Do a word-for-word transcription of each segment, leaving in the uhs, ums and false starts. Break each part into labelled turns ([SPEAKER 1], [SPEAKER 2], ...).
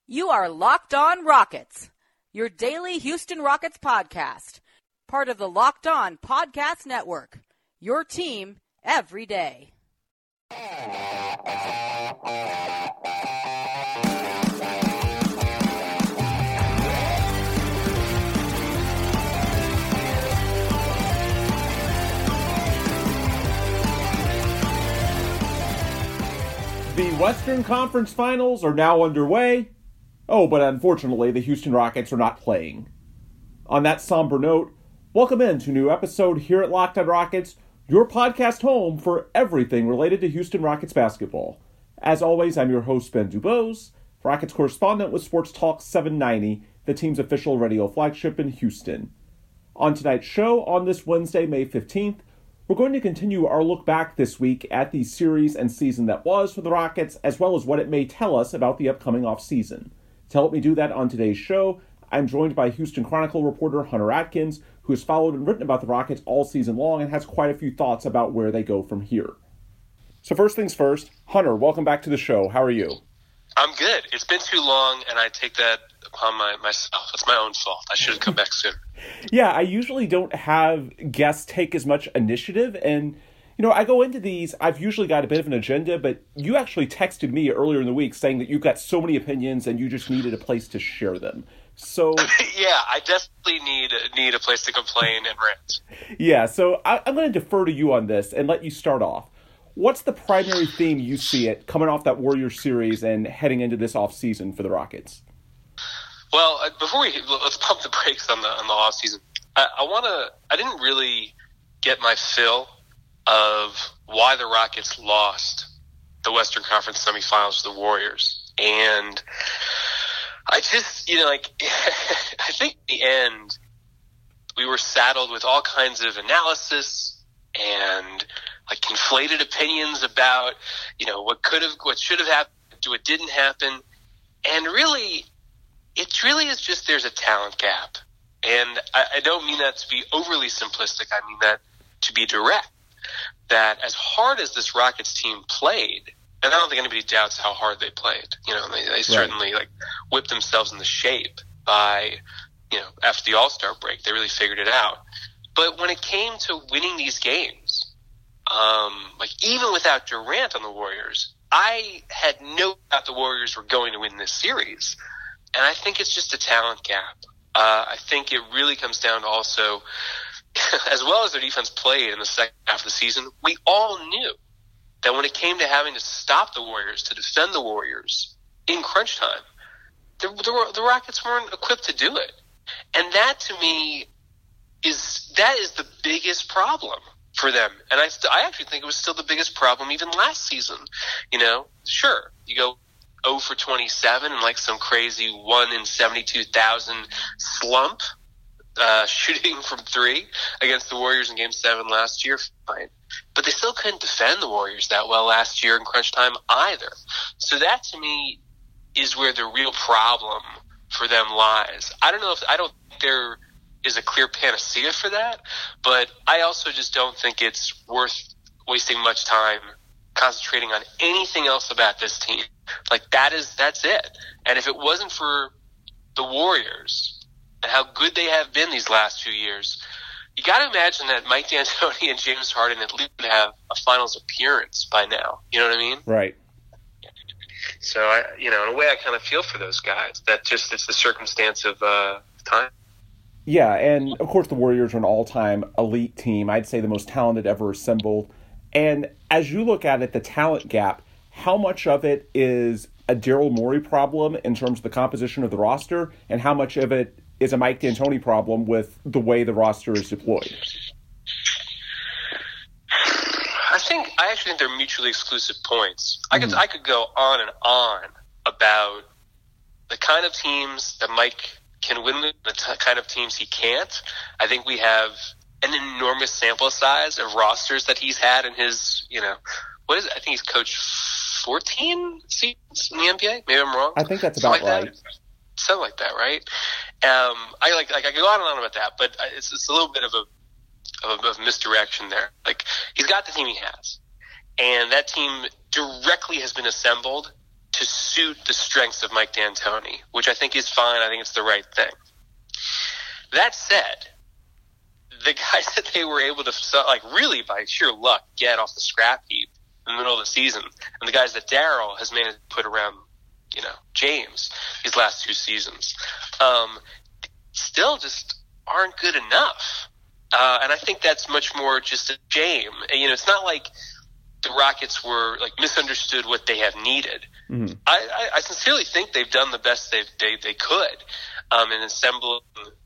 [SPEAKER 1] You are Locked On Rockets, your daily Houston Rockets podcast, part of the Locked On Podcast Network, your team every day.
[SPEAKER 2] The Western Conference Finals are now underway. Oh, but unfortunately, the Houston Rockets are not playing. On that somber note, welcome in to a new episode here at Locked On Rockets, your podcast home for everything related to Houston Rockets basketball. As always, I'm your host, Ben Dubose, Rockets correspondent with Sports Talk seven ninety, the team's official radio flagship in Houston. On tonight's show, on this Wednesday, May fifteenth, we're going to continue our look back this week at the series and season that was for the Rockets, as well as what it may tell us about the upcoming offseason. To help me do that on today's show, I'm joined by Houston Chronicle reporter Hunter Atkins, who has followed and written about the Rockets all season long and has quite a few thoughts about where they go from here. So first things first, Hunter, welcome back to the show. How are you?
[SPEAKER 3] I'm good. It's been too long, and I take that upon my, myself. It's my own fault. I should have come back sooner.
[SPEAKER 2] Yeah, I usually don't have guests take as much initiative, and you know, I go into these, I've usually got a bit of an agenda, but you actually texted me earlier in the week saying that you've got so many opinions and you just needed a place to share them. So
[SPEAKER 3] yeah, I definitely need need a place to complain and rant.
[SPEAKER 2] Yeah, so I, I'm going to defer to you on this and let you start off. What's the primary theme you see it coming off that Warriors series and heading into this offseason for the Rockets?
[SPEAKER 3] Well, before we let's pump the brakes on the on the offseason. I, I want to. I didn't really get my fill of why the Rockets lost the Western Conference semifinals to the Warriors. And I just, you know, like, I think in the end, we were saddled with all kinds of analysis and, like, conflated opinions about, you know, what could have, what should have happened, what didn't happen. And really, it really is just there's a talent gap. And I, I don't mean that to be overly simplistic. I mean that to be direct. That as hard as this Rockets team played, and I don't think anybody doubts how hard they played. You know, they, they certainly right. like whipped themselves into shape by, you know, after the All-Star break. They really figured it out. But when it came to winning these games, um, like even without Durant on the Warriors, I had no doubt the Warriors were going to win this series. And I think it's just a talent gap. Uh, I think it really comes down to also, as well as their defense played in the second half of the season, we all knew that when it came to having to stop the Warriors, to defend the Warriors in crunch time, the, the, the Rockets weren't equipped to do it. And that, to me, is that is the biggest problem for them. And I, st- I actually think it was still the biggest problem even last season. You know, sure, you go oh for twenty-seven and like some crazy one in seventy-two thousand slump, Uh, shooting from three against the Warriors in Game seven last year, fine. But they still couldn't defend the Warriors that well last year in crunch time either. So that, to me, is where the real problem for them lies. I don't know if – I don't think there is a clear panacea for that, but I also just don't think it's worth wasting much time concentrating on anything else about this team. Like, that is – that's it. And if it wasn't for the Warriors – and how good they have been these last few years, you got to imagine that Mike D'Antoni and James Harden at least would have a finals appearance by now. You know what I mean?
[SPEAKER 2] Right.
[SPEAKER 3] So, I, you know, in a way, I kind of feel for those guys. That just it's the circumstance of uh, time.
[SPEAKER 2] Yeah, and of course the Warriors are an all-time elite team. I'd say the most talented ever assembled. And as you look at it, the talent gap, how much of it is a Daryl Morey problem in terms of the composition of the roster, and how much of it is a Mike D'Antoni problem with the way the roster is deployed?
[SPEAKER 3] I think I actually think they're mutually exclusive points. I could
[SPEAKER 2] Mm-hmm.
[SPEAKER 3] I could go on and on about the kind of teams that Mike can win with, the t- kind of teams he can't. I think we have an enormous sample size of rosters that he's had in his, you know, what is it? I think he's coached fourteen seasons in the N B A. Maybe I'm wrong.
[SPEAKER 2] I think that's about
[SPEAKER 3] Something like
[SPEAKER 2] right.
[SPEAKER 3] That. Something like that, right? Um, I like, like I go on and on about that, but it's, it's a little bit of a, of a of misdirection there. Like, he's got the team he has, and that team directly has been assembled to suit the strengths of Mike D'Antoni, which I think is fine. I think it's the right thing. That said, the guys that they were able to, like, really by sheer luck, get off the scrap heap in the middle of the season, and the guys that Daryl has managed to put around, you know, James these last two seasons, um, still just aren't good enough. Uh, and I think that's much more just a shame. And, you know, it's not like the Rockets were, like, misunderstood what they have needed. Mm-hmm. I, I, I sincerely think they've done the best they they they could um, in assembling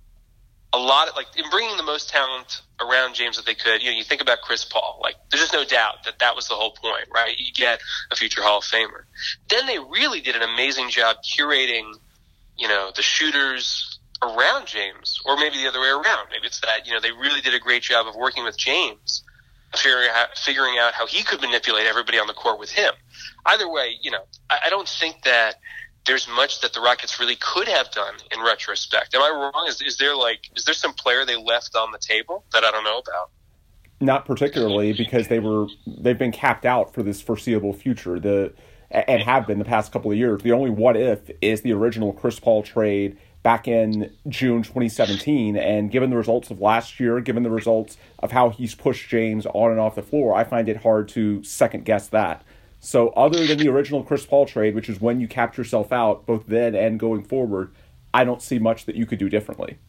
[SPEAKER 3] a lot of, like, in bringing the most talent around James that they could. You know, you think about Chris Paul. Like, there's just no doubt that that was the whole point, right? You get a future Hall of Famer. Then they really did an amazing job curating, you know, the shooters around James, or maybe the other way around. Maybe it's that, you know, they really did a great job of working with James, figuring out, figuring out how he could manipulate everybody on the court with him. Either way, you know, I, I don't think that there's much that the Rockets really could have done in retrospect. Am I wrong? Is, is there like, is there some player they left on the table that I don't know about?
[SPEAKER 2] Not particularly, because they were, they've been capped out for this foreseeable future. The, and have been the past couple of years. The only what if is the original Chris Paul trade back in June twenty seventeen, and given the results of last year, given the results of how he's pushed James on and off the floor, I find it hard to second guess that. So other than the original Chris Paul trade, which is when you capped yourself out, both then and going forward, I don't see much that you could do differently.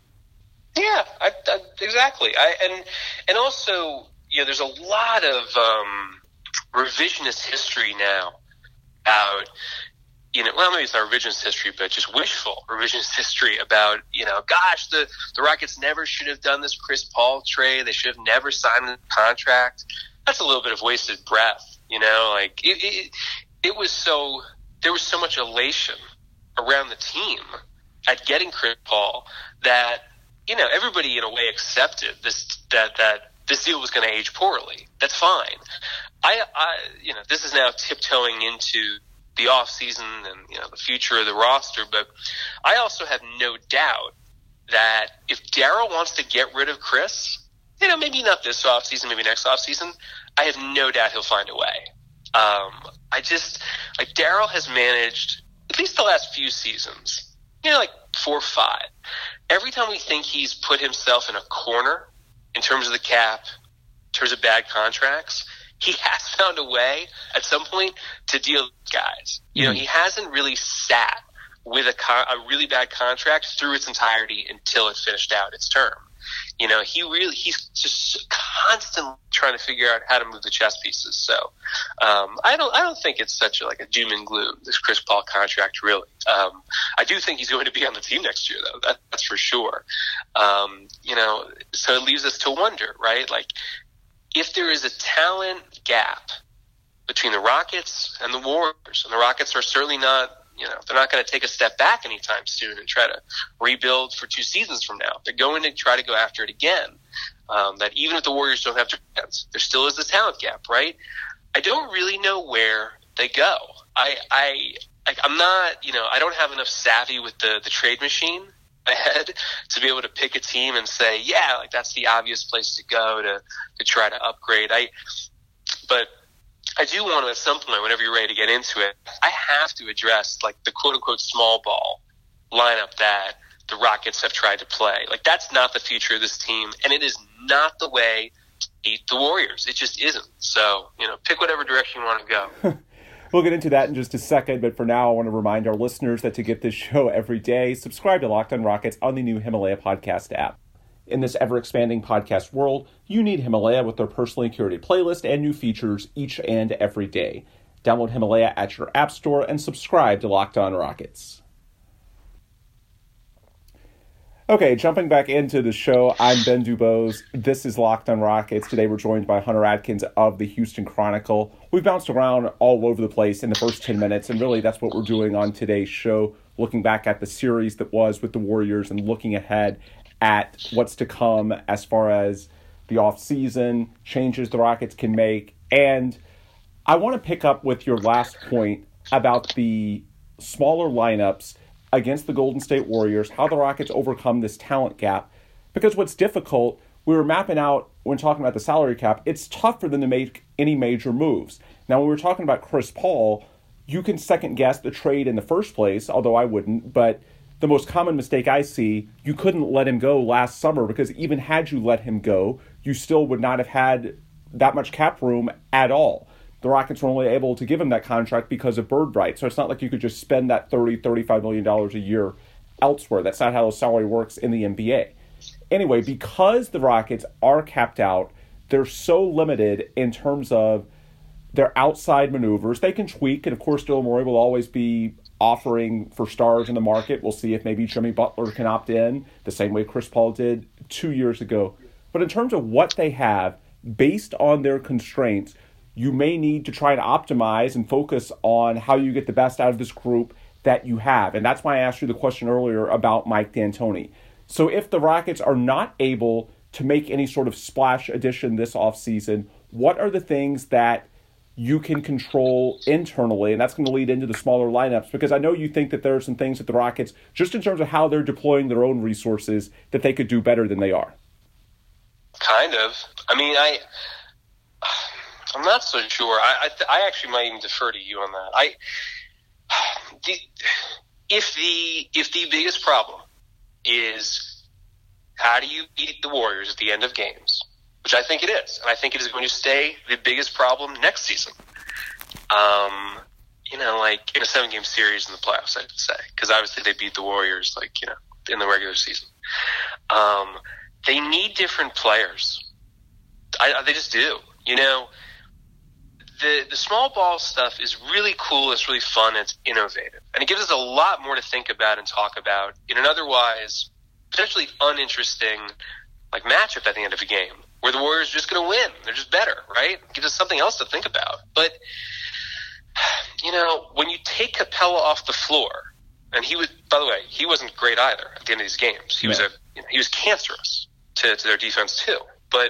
[SPEAKER 3] Yeah, I, I, exactly. I, and and also, you know, there's a lot of um, revisionist history now about, you know, well, maybe it's not revisionist history, but just wishful revisionist history about, you know, gosh, the, the Rockets never should have done this Chris Paul trade. They should have never signed the contract. That's a little bit of wasted breath, you know, like it, it, it was so, there was so much elation around the team at getting Chris Paul that, you know, everybody in a way accepted this, that, that this deal was going to age poorly. That's fine. I, I, you know, this is now tiptoeing into the off season and, you know, the future of the roster, but I also have no doubt that if Daryl wants to get rid of Chris, you know, maybe not this off season, maybe next off season, I have no doubt he'll find a way. Um, I just, like, Daryl has managed, at least the last few seasons, you know, like four or five, every time we think he's put himself in a corner in terms of the cap, in terms of bad contracts, he has found a way at some point to deal with guys. You know, mm-hmm. he hasn't really sat with a, con- a really bad contract through its entirety until it finished out its term. You know, he really, he's just constantly trying to figure out how to move the chess pieces. So, um, I don't, I don't think it's such a, like a doom and gloom, this Chris Paul contract, really. Um, I do think he's going to be on the team next year, though. That, that's for sure. Um, you know, so it leaves us to wonder, right? Like, if there is a talent gap between the Rockets and the Warriors, and the Rockets are certainly not, you know, they're not going to take a step back anytime soon and try to rebuild for two seasons from now. They're going to try to go after it again. Um, that even if the Warriors don't have defense, there still is a talent gap, right? I don't really know where they go. I, I, like, I'm not, you know, I don't have enough savvy with the, the trade machine ahead to be able to pick a team and say, yeah, like that's the obvious place to go to, to try to upgrade. I, but I do want to, at some point, whenever you're ready to get into it, I have to address like the quote unquote small ball lineup that the Rockets have tried to play. Like, that's not the future of this team, and it is not the way to beat the Warriors. It just isn't. So, you know, pick whatever direction you want to go.
[SPEAKER 2] We'll get into that in just a second, but for now, I want to remind our listeners that to get this show every day, subscribe to Locked on Rockets on the new Himalaya podcast app. In this ever-expanding podcast world, you need Himalaya with their personally curated playlist and new features each and every day. Download Himalaya at your app store and subscribe to Locked on Rockets. Okay, jumping back into the show, I'm Ben Dubose. This is Locked on Rockets. Today we're joined by Hunter Atkins of the Houston Chronicle. We've bounced around all over the place in the first ten minutes, and really that's what we're doing on today's show, looking back at the series that was with the Warriors and looking ahead at what's to come as far as the offseason, changes the Rockets can make. And I want to pick up with your last point about the smaller lineups against the Golden State Warriors, how the Rockets overcome this talent gap. Because what's difficult, we were mapping out when talking about the salary cap, it's tough for them to make any major moves. Now, when we were talking about Chris Paul, you can second guess the trade in the first place, although I wouldn't, but the most common mistake I see, you couldn't let him go last summer because even had you let him go, you still would not have had that much cap room at all. The Rockets were only able to give him that contract because of bird rights. So it's not like you could just spend that thirty, thirty-five million dollars a year elsewhere. That's not how the salary works in the N B A. Anyway, because the Rockets are capped out, they're so limited in terms of their outside maneuvers. They can tweak, and of course, Daryl Morey will always be offering for stars in the market. We'll see if maybe Jimmy Butler can opt in the same way Chris Paul did two years ago. But in terms of what they have, based on their constraints, you may need to try to optimize and focus on how you get the best out of this group that you have. And that's why I asked you the question earlier about Mike D'Antoni. So if the Rockets are not able to make any sort of splash addition this offseason, what are the things that you can control internally? And that's going to lead into the smaller lineups, because I know you think that there are some things that the Rockets, just in terms of how they're deploying their own resources, that they could do better than they are.
[SPEAKER 3] Kind of. I mean, I... I'm not so sure. I I, I actually might even defer to you on that. I the, if the if the biggest problem is how do you beat the Warriors at the end of games, which I think it is, and I think it is going to stay the biggest problem next season. Um, you know, like in a seven-game series in the playoffs, I should say, because obviously they beat the Warriors, like you know, in the regular season. Um, they need different players. I, they just do. You know. The the small ball stuff is really cool, it's really fun, it's innovative. And it gives us a lot more to think about and talk about in an otherwise potentially uninteresting like matchup at the end of a game where the Warriors are just going to win. They're just better, right? It gives us something else to think about. But, you know, when you take Capella off the floor, and he was, by the way, he wasn't great either at the end of these games. He no. was a you know, he was cancerous to, to their defense too. But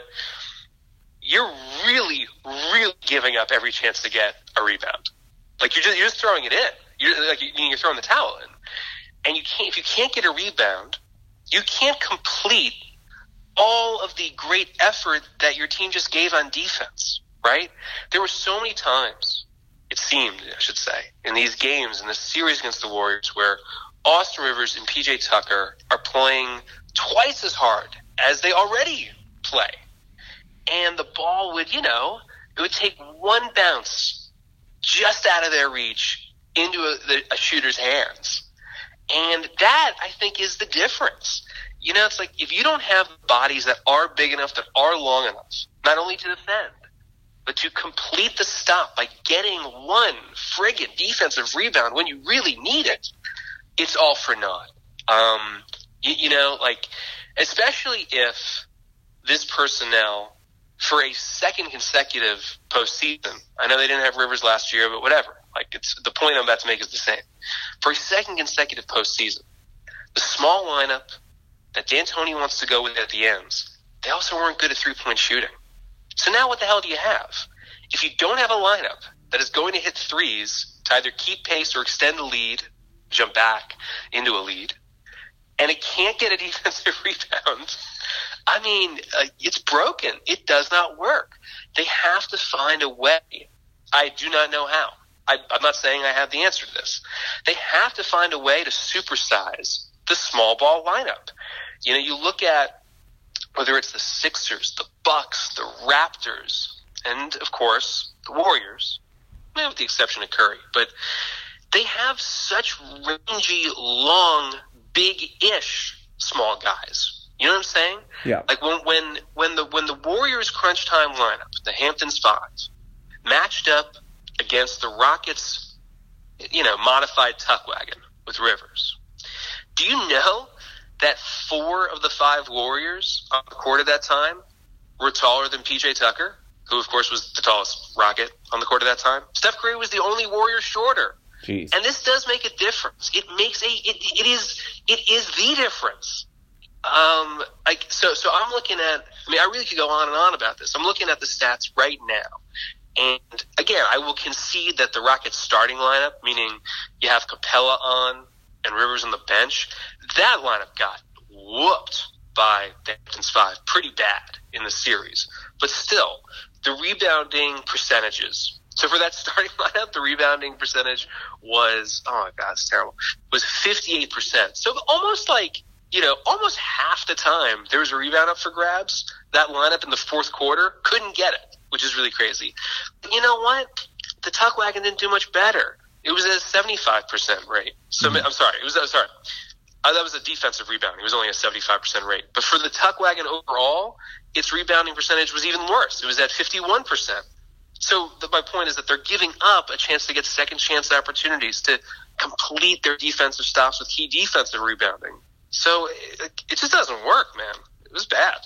[SPEAKER 3] you're really, really giving up every chance to get a rebound. Like you're just you're just throwing it in. You're like you're throwing the towel in, and you can't if you can't get a rebound, you can't complete all of the great effort that your team just gave on defense. Right? There were so many times, it seemed, I should say, in these games in this series against the Warriors, where Austin Rivers and P J Tucker are playing twice as hard as they already play. And the ball would, you know, it would take one bounce just out of their reach into a, the, a shooter's hands. And that, I think, is the difference. You know, it's like if you don't have bodies that are big enough, that are long enough, not only to defend, but to complete the stop by getting one friggin' defensive rebound when you really need it, it's all for naught. Um, you, you know, like, especially if this personnel, for a second consecutive postseason, I know they didn't have Rivers last year, but whatever. Like, it's the point I'm about to make is the same. For a second consecutive postseason, the small lineup that D'Antoni wants to go with at the ends, they also weren't good at three-point shooting. So now what the hell do you have? If you don't have a lineup that is going to hit threes to either keep pace or extend the lead, jump back into a lead, and it can't get a defensive rebound, I mean, uh, it's broken. It does not work. They have to find a way. I do not know how. I, I'm not saying I have the answer to this. They have to find a way to supersize the small ball lineup. You know, you look at whether it's the Sixers, the Bucks, the Raptors, and, of course, the Warriors, with the exception of Curry. But they have such rangy, long, big-ish small guys. You know what I'm saying?
[SPEAKER 2] Yeah.
[SPEAKER 3] Like when when when the when the Warriors crunch time lineup, the Hamptons Five, matched up against the Rockets, you know, modified tuck wagon with Rivers. Do you know that four of the five Warriors on the court at that time were taller than P J Tucker, who of course was the tallest Rocket on the court at that time? Steph Curry was the only Warrior shorter.
[SPEAKER 2] Jeez.
[SPEAKER 3] And this does make a difference. It makes a it, it is it is the difference. Um, I, so, so I'm looking at, I mean, I really could go on and on about this. I'm looking at the stats right now. And again, I will concede that the Rockets starting lineup, meaning you have Capella on and Rivers on the bench, that lineup got whooped by the Hamptons Five pretty bad in the series. But still, the rebounding percentages So for that starting lineup, the rebounding percentage was, oh my God, it's terrible, was fifty-eight percent. So almost like, you know, almost half the time there was a rebound up for grabs, that lineup in the fourth quarter couldn't get it, which is really crazy. But you know what? The Tuck Wagon didn't do much better. It was at a seventy-five percent rate. So mm-hmm. I'm sorry, it was, uh, sorry. Uh, that was a defensive rebound. It was only a seventy-five percent rate. But for the Tuck Wagon overall, its rebounding percentage was even worse. It was at fifty-one percent. So the, my point is that they're giving up a chance to get second chance opportunities to complete their defensive stops with key defensive rebounding. So it, it just doesn't work, man. It was bad.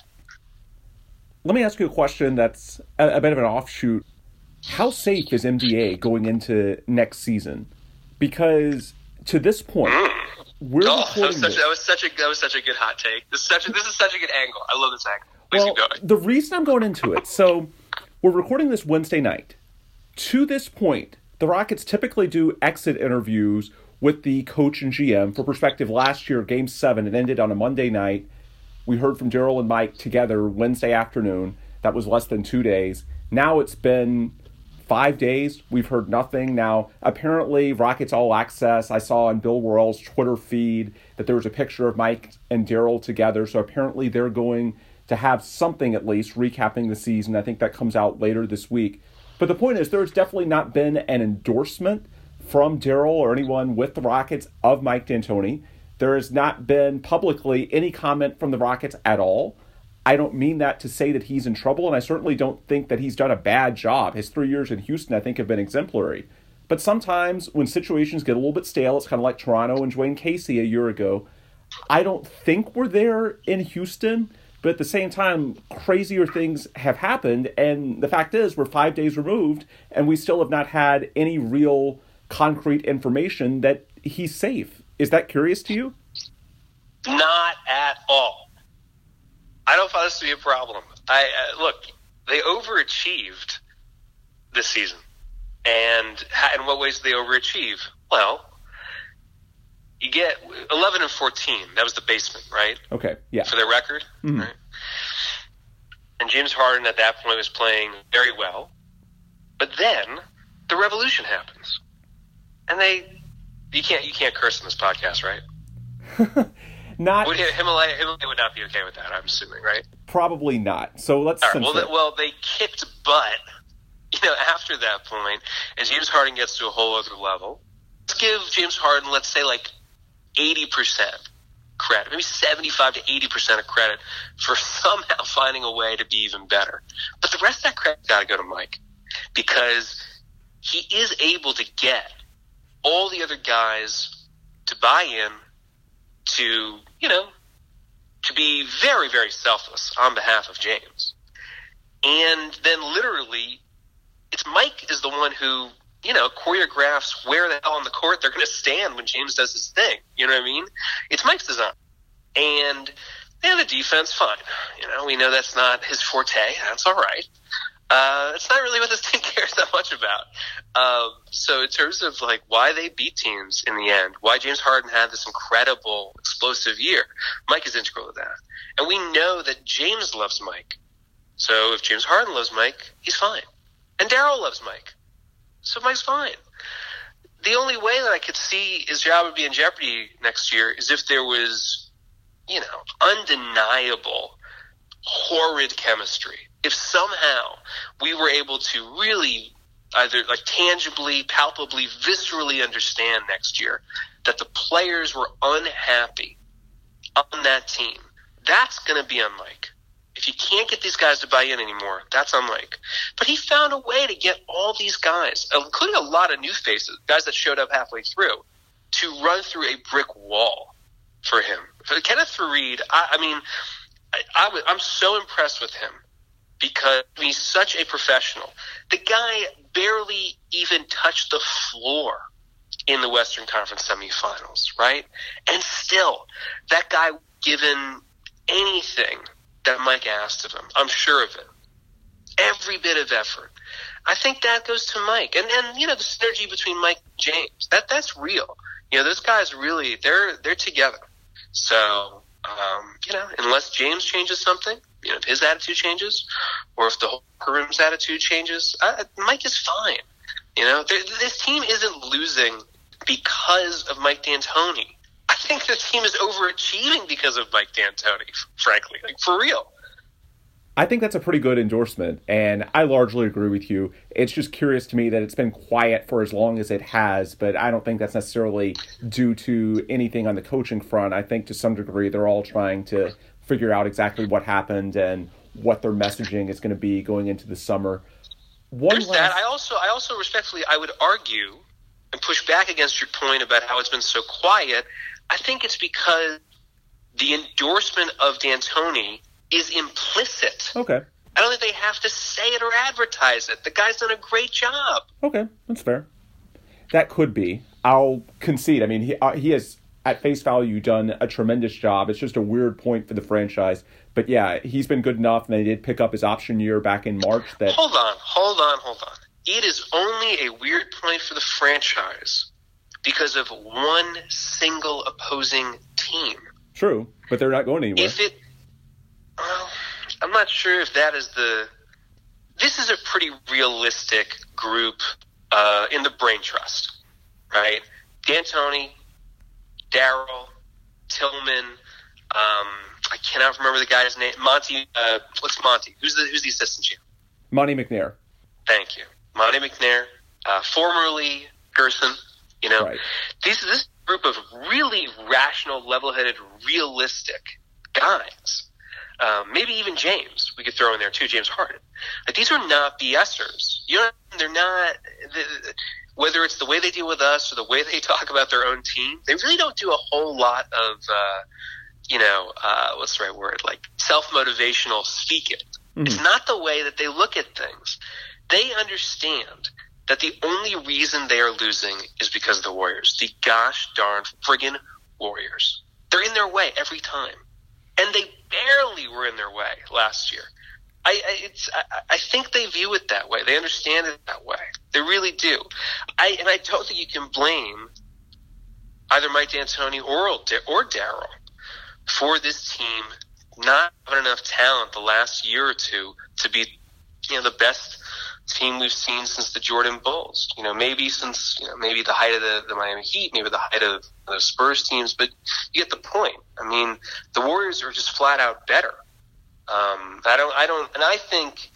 [SPEAKER 2] Let me ask you a question that's a, a bit of an offshoot. How safe is M D A going into next season? Because to this point, mm. we're
[SPEAKER 3] oh,
[SPEAKER 2] recording
[SPEAKER 3] that was, such,
[SPEAKER 2] this.
[SPEAKER 3] that was such a that was such a good hot take. This is such a, this is such a good angle. I love this angle. Please
[SPEAKER 2] well,
[SPEAKER 3] keep going.
[SPEAKER 2] The reason I'm going into it, so we're recording this Wednesday night. To this point, the Rockets typically do exit interviews with the coach and G M. For perspective, last year, Game seven, it ended on a Monday night. We heard from Daryl and Mike together Wednesday afternoon. That was less than two days. Now it's been five days. We've heard nothing. Now, apparently, Rockets All Access, I saw on Bill Worrell's Twitter feed that there was a picture of Mike and Daryl together. So apparently they're going to have something at least recapping the season. I think that comes out later this week. But the point is, there's definitely not been an endorsement from Daryl or anyone with the Rockets of Mike D'Antoni. There has not been publicly any comment from the Rockets at all. I don't mean that to say that he's in trouble, and I certainly don't think that he's done a bad job. His three years in Houston, I think, have been exemplary. But sometimes when situations get a little bit stale, it's kind of like Toronto and Dwayne Casey a year ago. I don't think we're there in Houston, but at the same time, crazier things have happened, and the fact is we're five days removed, and we still have not had any real concrete information that he's safe. Is that curious to you?
[SPEAKER 3] Not at all. I don't find this to be a problem. I uh, look, they overachieved this season. And how, in what ways did they overachieve? Well, you get eleven and fourteen. That was the basement, right?
[SPEAKER 2] Okay, yeah.
[SPEAKER 3] For their record.
[SPEAKER 2] Mm-hmm.
[SPEAKER 3] Right? And James Harden at that point was playing very well. But then the revolution happens. And they, you can't you can't curse in this podcast, right?
[SPEAKER 2] Not
[SPEAKER 3] would Himalaya, Himalaya would not be okay with that, I'm assuming, right?
[SPEAKER 2] Probably not. So let's.
[SPEAKER 3] All right, well, they, well, they kicked butt, you know, after that point, and James Harden gets to a whole other level. Let's give James Harden, let's say, like eighty percent credit, maybe seventy-five to eighty percent of credit for somehow finding a way to be even better. But the rest of that credit's got to go to Mike, because he is able to get all the other guys to buy in, to, you know, to be very, very selfless on behalf of James. And then literally, it's Mike is the one who, you know, choreographs where the hell on the court they're going to stand when James does his thing. You know what I mean? It's Mike's design. And, and the defense, fine. You know, we know that's not his forte. That's all right. Uh, it's not really what this team cares that much about. Um, so in terms of like why they beat teams in the end, why James Harden had this incredible explosive year, Mike is integral to that. And we know that James loves Mike. So if James Harden loves Mike, he's fine. And Daryl loves Mike. So Mike's fine. The only way that I could see his job would be in jeopardy next year is if there was, you know, undeniable, horrid chemistry. If somehow we were able to really either like tangibly, palpably, viscerally understand next year that the players were unhappy on that team, that's going to be on Mike. If you can't get these guys to buy in anymore, that's on Mike. But he found a way to get all these guys, including a lot of new faces, guys that showed up halfway through, to run through a brick wall for him. For Kenneth Faried, I, I mean, I, I, I'm so impressed with him, because he's such a professional. The guy barely even touched the floor in the Western Conference semifinals, right? And still, that guy, given anything that Mike asked of him, I'm sure of it, every bit of effort. I think that goes to Mike. And, and you know, the synergy between Mike and James, that that's real. You know, those guys really, they're they're together. So, um, you know, unless James changes something, you know, if his attitude changes, or if the whole room's attitude changes, uh, Mike is fine. You know, this team isn't losing because of Mike D'Antoni. I think the team is overachieving because of Mike D'Antoni, frankly, like for real.
[SPEAKER 2] I think that's a pretty good endorsement, and I largely agree with you. It's just curious to me that it's been quiet for as long as it has, but I don't think that's necessarily due to anything on the coaching front. I think to some degree they're all trying to figure out exactly what happened and what their messaging is going to be going into the summer. One
[SPEAKER 3] There's
[SPEAKER 2] last...
[SPEAKER 3] that. I also, I also respectfully, I would argue and push back against your point about how it's been so quiet. I think it's because the endorsement of D'Antoni is implicit.
[SPEAKER 2] Okay.
[SPEAKER 3] I don't think they have to say it or advertise it. The guy's done a great job.
[SPEAKER 2] Okay, that's fair. That could be. I'll concede. I mean, he uh, he has, at face value, done a tremendous job. It's just a weird point for the franchise. But yeah, he's been good enough, and they did pick up his option year back in March. That
[SPEAKER 3] Hold on, hold on, hold on. It is only a weird point for the franchise because of one single opposing team.
[SPEAKER 2] True, but they're not going anywhere.
[SPEAKER 3] If it... Well, I'm not sure if that is the... This is a pretty realistic group uh, in the brain trust, right? D'Antoni, Darryl, Tillman, um, I cannot remember the guy's name. Monty, uh, what's Monty? Who's the who's the assistant G M?
[SPEAKER 2] Monty McNair.
[SPEAKER 3] Thank you. Monty McNair, uh, formerly Gerson, you know.
[SPEAKER 2] Right.
[SPEAKER 3] These, this group of really rational, level-headed, realistic guys. Um, maybe even James, we could throw in there too, James Harden. Like, these are not BSers. You know, they're not, the, whether it's the way they deal with us or the way they talk about their own team, they really don't do a whole lot of, uh, you know, uh, what's the right word, like self-motivational speaking. Mm-hmm. It's not the way that they look at things. They understand that the only reason they are losing is because of the Warriors. The gosh darn friggin' Warriors. They're in their way every time. And they barely were in their way last year. I, I, it's, I, I think they view it that way. They understand it that way. They really do. I, and I don't think you can blame either Mike D'Antoni or, or Darryl for this team not having enough talent the last year or two to be, you know, the best team we've seen since the Jordan Bulls. You know, maybe since, you know, maybe the height of the, the Miami Heat, maybe the height of the Spurs teams, but you get the point. I mean, the Warriors are just flat out better. Um, I don't, I don't, and I think,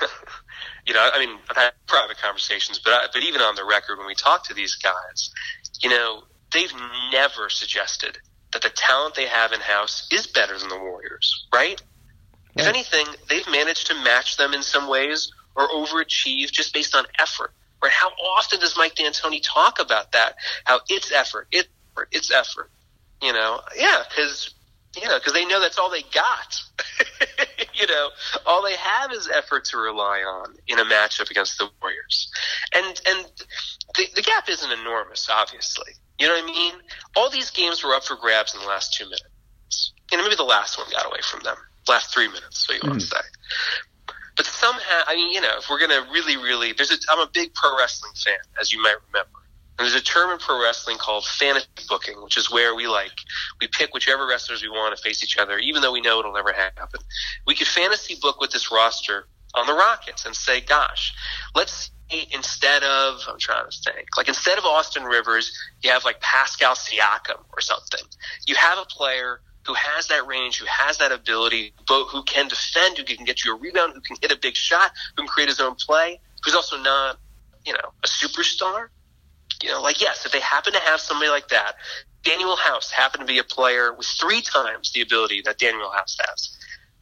[SPEAKER 3] you know, I mean, I've had private conversations, but I, but even on the record, when we talk to these guys, you know, they've never suggested that the talent they have in-house is better than the Warriors, right? Yeah. If anything, they've managed to match them in some ways or overachieve just based on effort, right? How often does Mike D'Antoni talk about that? How it's effort, it's effort, it's effort. You know, yeah, because you know, because they know that's all they got. You know, all they have is effort to rely on in a matchup against the Warriors, and and the, the gap isn't enormous, obviously. You know what I mean? All these games were up for grabs in the last two minutes. You know, maybe the last one got away from them. Last three minutes, so you want mm. to say. But somehow, I mean, you know, if we're going to really, really, there's a, I'm a big pro wrestling fan, as you might remember. And there's a term in pro wrestling called fantasy booking, which is where we like, we pick whichever wrestlers we want to face each other, even though we know it'll never happen. We could fantasy book with this roster on the Rockets and say, gosh, let's say instead of, I'm trying to think, like instead of Austin Rivers, you have like Pascal Siakam or something. You have a player who has that range, who has that ability, who can defend, who can get you a rebound, who can hit a big shot, who can create his own play, who's also not, you know, a superstar. You know, like, yes, if they happen to have somebody like that, Daniel House happened to be a player with three times the ability that Daniel House has,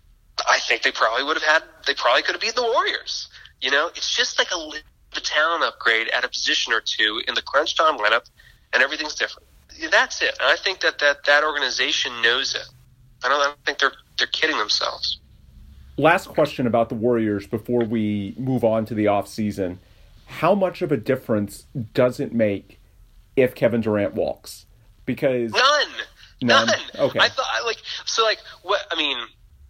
[SPEAKER 3] I think they probably would have had, they probably could have beaten the Warriors. You know, it's just like a, a talent upgrade at a position or two in the crunch time lineup, and everything's different. That's it. And I think that, that that organization knows it. I don't, I don't think they're they're kidding themselves.
[SPEAKER 2] Last question about the Warriors before we move on to the offseason. How much of a difference does it make if Kevin Durant walks? Because
[SPEAKER 3] none. None. None.
[SPEAKER 2] Okay.
[SPEAKER 3] I thought like so like what I mean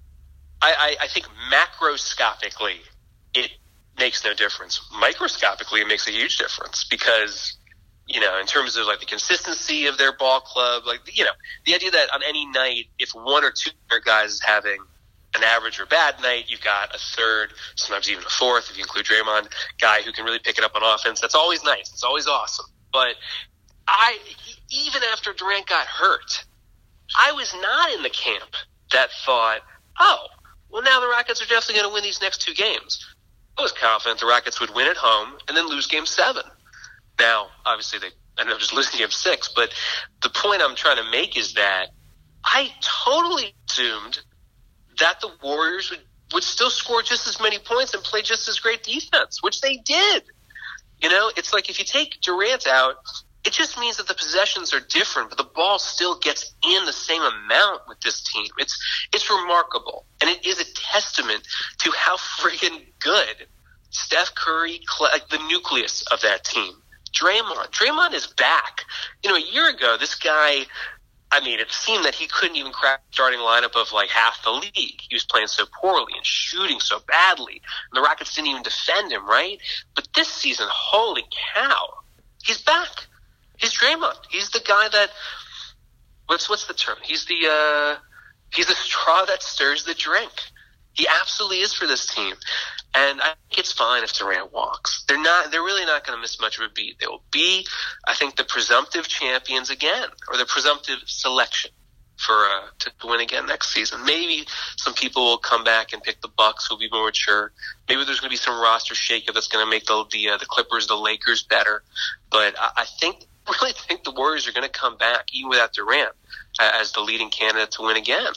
[SPEAKER 3] I, I, I think macroscopically it makes no difference. Microscopically it makes a huge difference because you know, in terms of like the consistency of their ball club, like, you know, the idea that on any night, if one or two of their guys is having an average or bad night. You've got a third, sometimes even a fourth, if you include Draymond, guy who can really pick it up on offense. That's always nice. It's always awesome. But I, even after Durant got hurt, I was not in the camp that thought, oh, well, now the Rockets are definitely going to win these next two games. I was confident the Rockets would win at home and then lose game seven. Now, obviously, they ended up just losing game six, but the point I'm trying to make is that I totally assumed that the Warriors would, would still score just as many points and play just as great defense, which they did. You know, it's like if you take Durant out, it just means that the possessions are different, but the ball still gets in the same amount with this team. It's it's remarkable, and it is a testament to how friggin' good Steph Curry, like the nucleus of that team. Draymond. Draymond is back. You know, a year ago, this guy, I mean, it seemed that he couldn't even crack the starting lineup of like half the league. He was playing so poorly and shooting so badly, and the Rockets didn't even defend him, right? But this season, holy cow, he's back. He's Draymond. He's the guy that what's what's the term? He's the uh, he's the straw that stirs the drink. He absolutely is for this team, and I think it's fine if Durant walks. They're not. They're really not going to miss much of a beat. They will be, I think, the presumptive champions again, or the presumptive selection for uh, to win again next season. Maybe some people will come back and pick the Bucks, who'll be more mature. Maybe there's going to be some roster shakeup that's going to make the the, uh, the Clippers, the Lakers better. But I, I think. really think the Warriors are going to come back, even without Durant, uh, as the leading candidate to win again.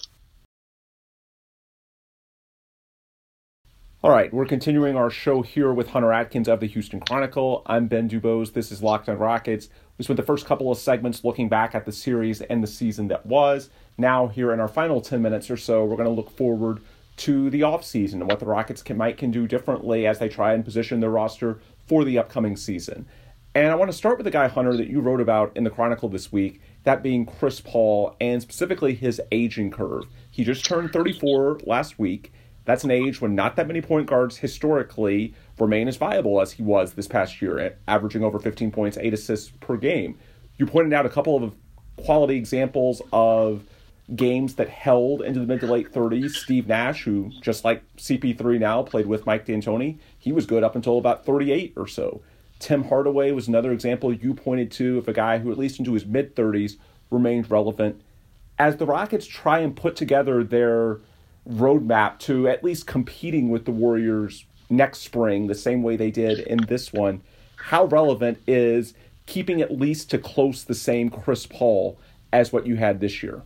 [SPEAKER 2] All right, we're continuing our show here with Hunter Atkins of the Houston Chronicle. I'm Ben Dubose. This is Locked on Rockets. We spent the first couple of segments looking back at the series and the season that was. Now, here in our final ten minutes or so, we're going to look forward to the offseason and what the Rockets can, might can do differently as they try and position their roster for the upcoming season. And I want to start with the guy, Hunter, that you wrote about in the Chronicle this week, that being Chris Paul, and specifically his aging curve. He just turned thirty-four last week. That's an age when not that many point guards historically remain as viable as he was this past year, averaging over fifteen points, eight assists per game. You pointed out a couple of quality examples of games that held into the mid to late thirties. Steve Nash, who, just like C P three now, played with Mike D'Antoni, he was good up until about thirty-eight or so. Tim Hardaway was another example you pointed to of a guy who, at least into his mid-thirties, remained relevant. As the Rockets try and put together their roadmap to at least competing with the Warriors next spring, the same way they did in this one, how relevant is keeping at least to close the same Chris Paul as what you had this year?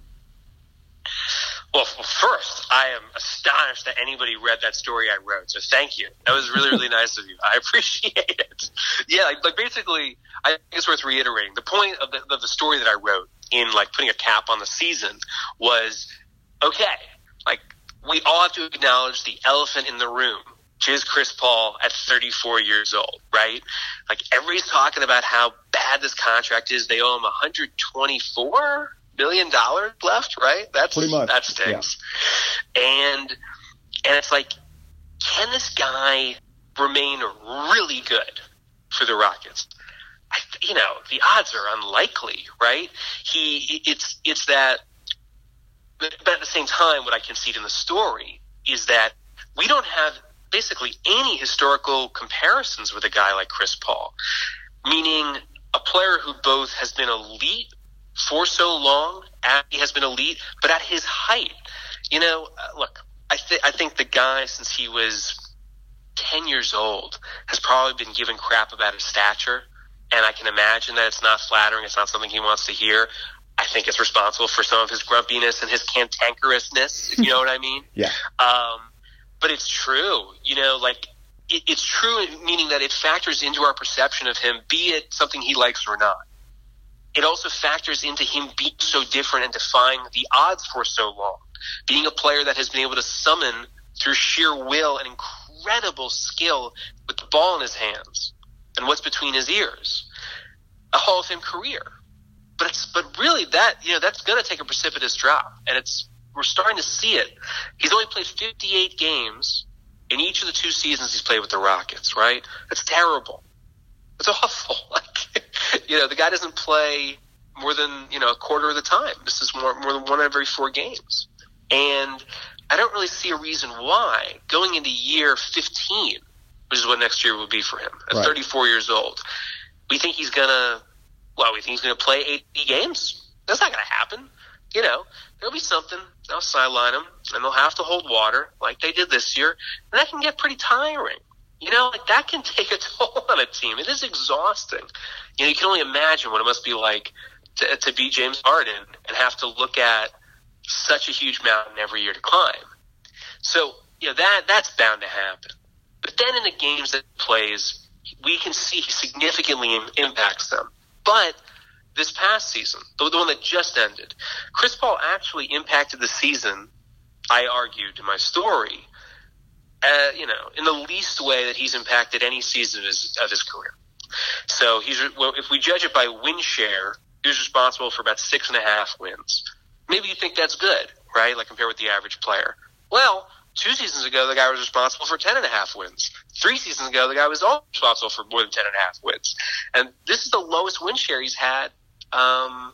[SPEAKER 3] Well, first, I am astonished that anybody read that story I wrote. So thank you. That was really, really nice of you. I appreciate it. Yeah, like, like basically, I think it's worth reiterating. The point of the, of the story that I wrote in like putting a cap on the season was, okay, like we all have to acknowledge the elephant in the room, which is Chris Paul at thirty-four years old, right? Like everybody's talking about how bad this contract is. They owe him one hundred twenty-four million dollars left, right? That's
[SPEAKER 2] pretty much.
[SPEAKER 3] That stinks. Yeah. And and it's like, can this guy remain really good for the Rockets? I, you know, the odds are unlikely, right? He, it's it's that. But at the same time, what I concede in the story is that we don't have basically any historical comparisons with a guy like Chris Paul, meaning a player who both has been elite for so long, he has been elite, but at his height. You know, look, I, th- I think the guy, since he was ten years old, has probably been given crap about his stature, and I can imagine that it's not flattering, it's not something he wants to hear. I think it's responsible for some of his grumpiness and his cantankerousness, if you know what I mean.
[SPEAKER 2] Yeah.
[SPEAKER 3] Um, but it's true, you know, like, it, it's true, meaning that it factors into our perception of him, be it something he likes or not. It also factors into him being so different and defying the odds for so long. Being a player that has been able to summon, through sheer will and incredible skill, with the ball in his hands and what's between his ears, a Hall of Fame career. But it's but really that you know that's going to take a precipitous drop, and it's we're starting to see it. He's only played fifty-eight games in each of the two seasons he's played with the Rockets. Right? That's terrible. It's awful. Like, you know, the guy doesn't play more than, you know, a quarter of the time. This is more more than one every four games. And I don't really see a reason why going into year fifteen, which is what next year will be for him, at
[SPEAKER 2] right.
[SPEAKER 3] thirty-four years old, we think he's going to, well, we think he's going to play eighty games. That's not going to happen. You know, there'll be something. They'll sideline him, and they'll have to hold water like they did this year, and that can get pretty tiring. You know, like that can take a toll on a team. It is exhausting. You know, you can only imagine what it must be like to, to be James Harden and have to look at such a huge mountain every year to climb. So, you know, that that's bound to happen. But then in the games that he plays, we can see he significantly impacts them. But this past season, the, the one that just ended, Chris Paul actually impacted the season, I argued in my story, uh, you know, in the least way that he's impacted any season of his, of his career. So he's, well, if we judge it by win share, he was responsible for about six and a half wins. Maybe you think that's good, right? Like compared with the average player. Well, two seasons ago, the guy was responsible for ten and a half wins. Three seasons ago, the guy was also responsible for more than ten and a half wins. And this is the lowest win share he's had, um,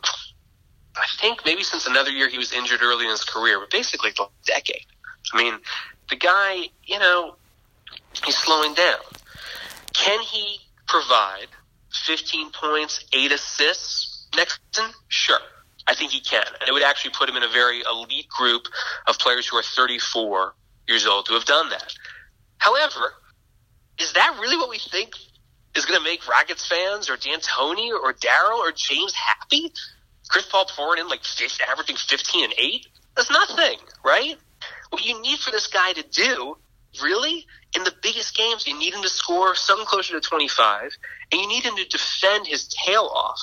[SPEAKER 3] I think maybe since another year he was injured early in his career, but basically the decade. I mean, the guy, you know, he's slowing down. Can he provide fifteen points, eight assists next season? Sure. I think he can. And it would actually put him in a very elite group of players who are thirty-four years old who have done that. However, is that really what we think is going to make Rockets fans or D'Antoni or Daryl or James happy? Chris Paul pouring in like fifty, averaging fifteen and eight? That's nothing, right? What you need for this guy to do, really, in the biggest games, you need him to score something closer to twenty-five, and you need him to defend his tail off.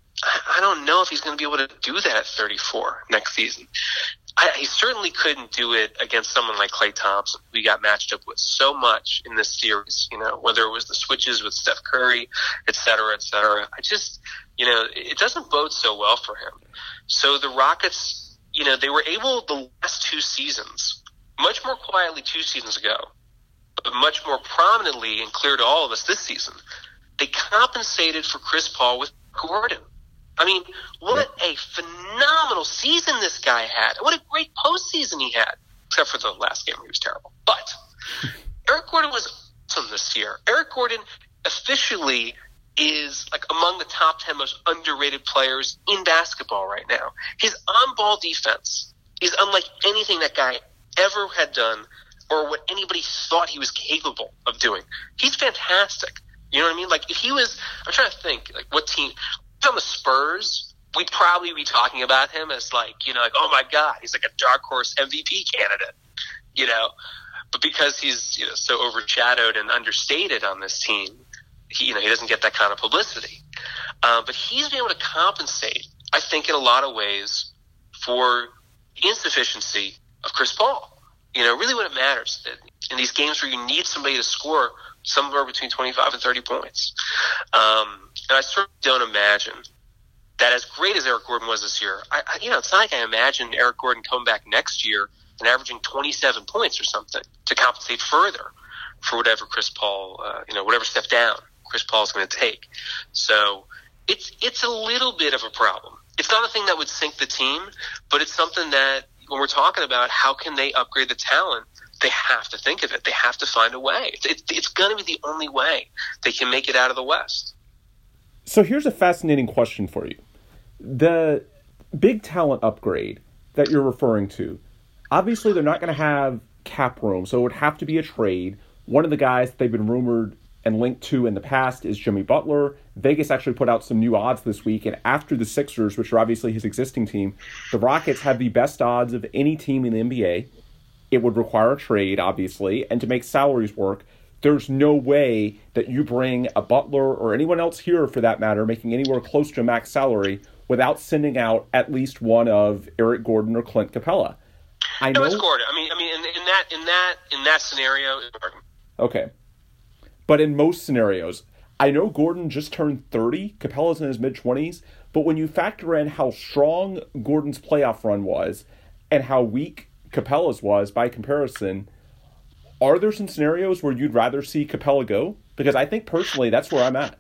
[SPEAKER 3] I don't know if he's going to be able to do that at thirty-four next season. I, he certainly couldn't do it against someone like Klay Thompson, who he got matched up with so much in this series, you know, whether it was the switches with Steph Curry, et cetera, et cetera. I just, you know, it doesn't bode so well for him. So the Rockets, you know, they were able the last two seasons, much more quietly two seasons ago, but much more prominently and clear to all of us this season, they compensated for Chris Paul with Gordon. I mean, what a phenomenal season this guy had. What a great postseason he had, except for the last game where he was terrible. But Eric Gordon was awesome this year. Eric Gordon officially is like among the top ten most underrated players in basketball right now. His on-ball defense is unlike anything that guy ever had done or what anybody thought he was capable of doing. He's fantastic. You know what I mean? Like, if he was – I'm trying to think, like, what team – on the Spurs, we'd probably be talking about him as like, you know, like, oh my God, he's like a dark horse M V P candidate, you know. But because he's, you know, so overshadowed and understated on this team, he, you know, he doesn't get that kind of publicity. Uh, but he's been able to compensate, I think, in a lot of ways for the insufficiency of Chris Paul. You know, really when it matters in these games where you need somebody to score somewhere between twenty-five and thirty points. Um, and I certainly don't imagine that as great as Eric Gordon was this year, I, I, you know, it's not like I imagine Eric Gordon coming back next year and averaging twenty-seven points or something to compensate further for whatever Chris Paul, uh, you know, whatever step down Chris Paul is going to take. So it's, it's a little bit of a problem. It's not a thing that would sink the team, but it's something that when we're talking about how can they upgrade the talent, they have to think of it. They have to find a way. It's, it's, it's going to be the only way they can make it out of the West.
[SPEAKER 2] So here's a fascinating question for you. The big talent upgrade that you're referring to, obviously they're not going to have cap room, so it would have to be a trade. One of the guys that they've been rumored and linked to in the past is Jimmy Butler. Vegas actually put out some new odds this week, and after the Sixers, which are obviously his existing team, the Rockets have the best odds of any team in the N B A. It would require a trade, obviously, and to make salaries work, there's no way that you bring a Butler or anyone else here, for that matter, making anywhere close to a max salary without sending out at least one of Eric Gordon or Clint Capella. I
[SPEAKER 3] no,
[SPEAKER 2] know
[SPEAKER 3] it's Gordon. I mean, I mean, in, in that, in that, in that scenario, it's Gordon.
[SPEAKER 2] Okay, but in most scenarios, I know Gordon just turned thirty. Capella's in his mid twenties, but when you factor in how strong Gordon's playoff run was and how weak Capella's was by comparison, are there some scenarios where you'd rather see Capella go? Because I think personally that's where I'm at.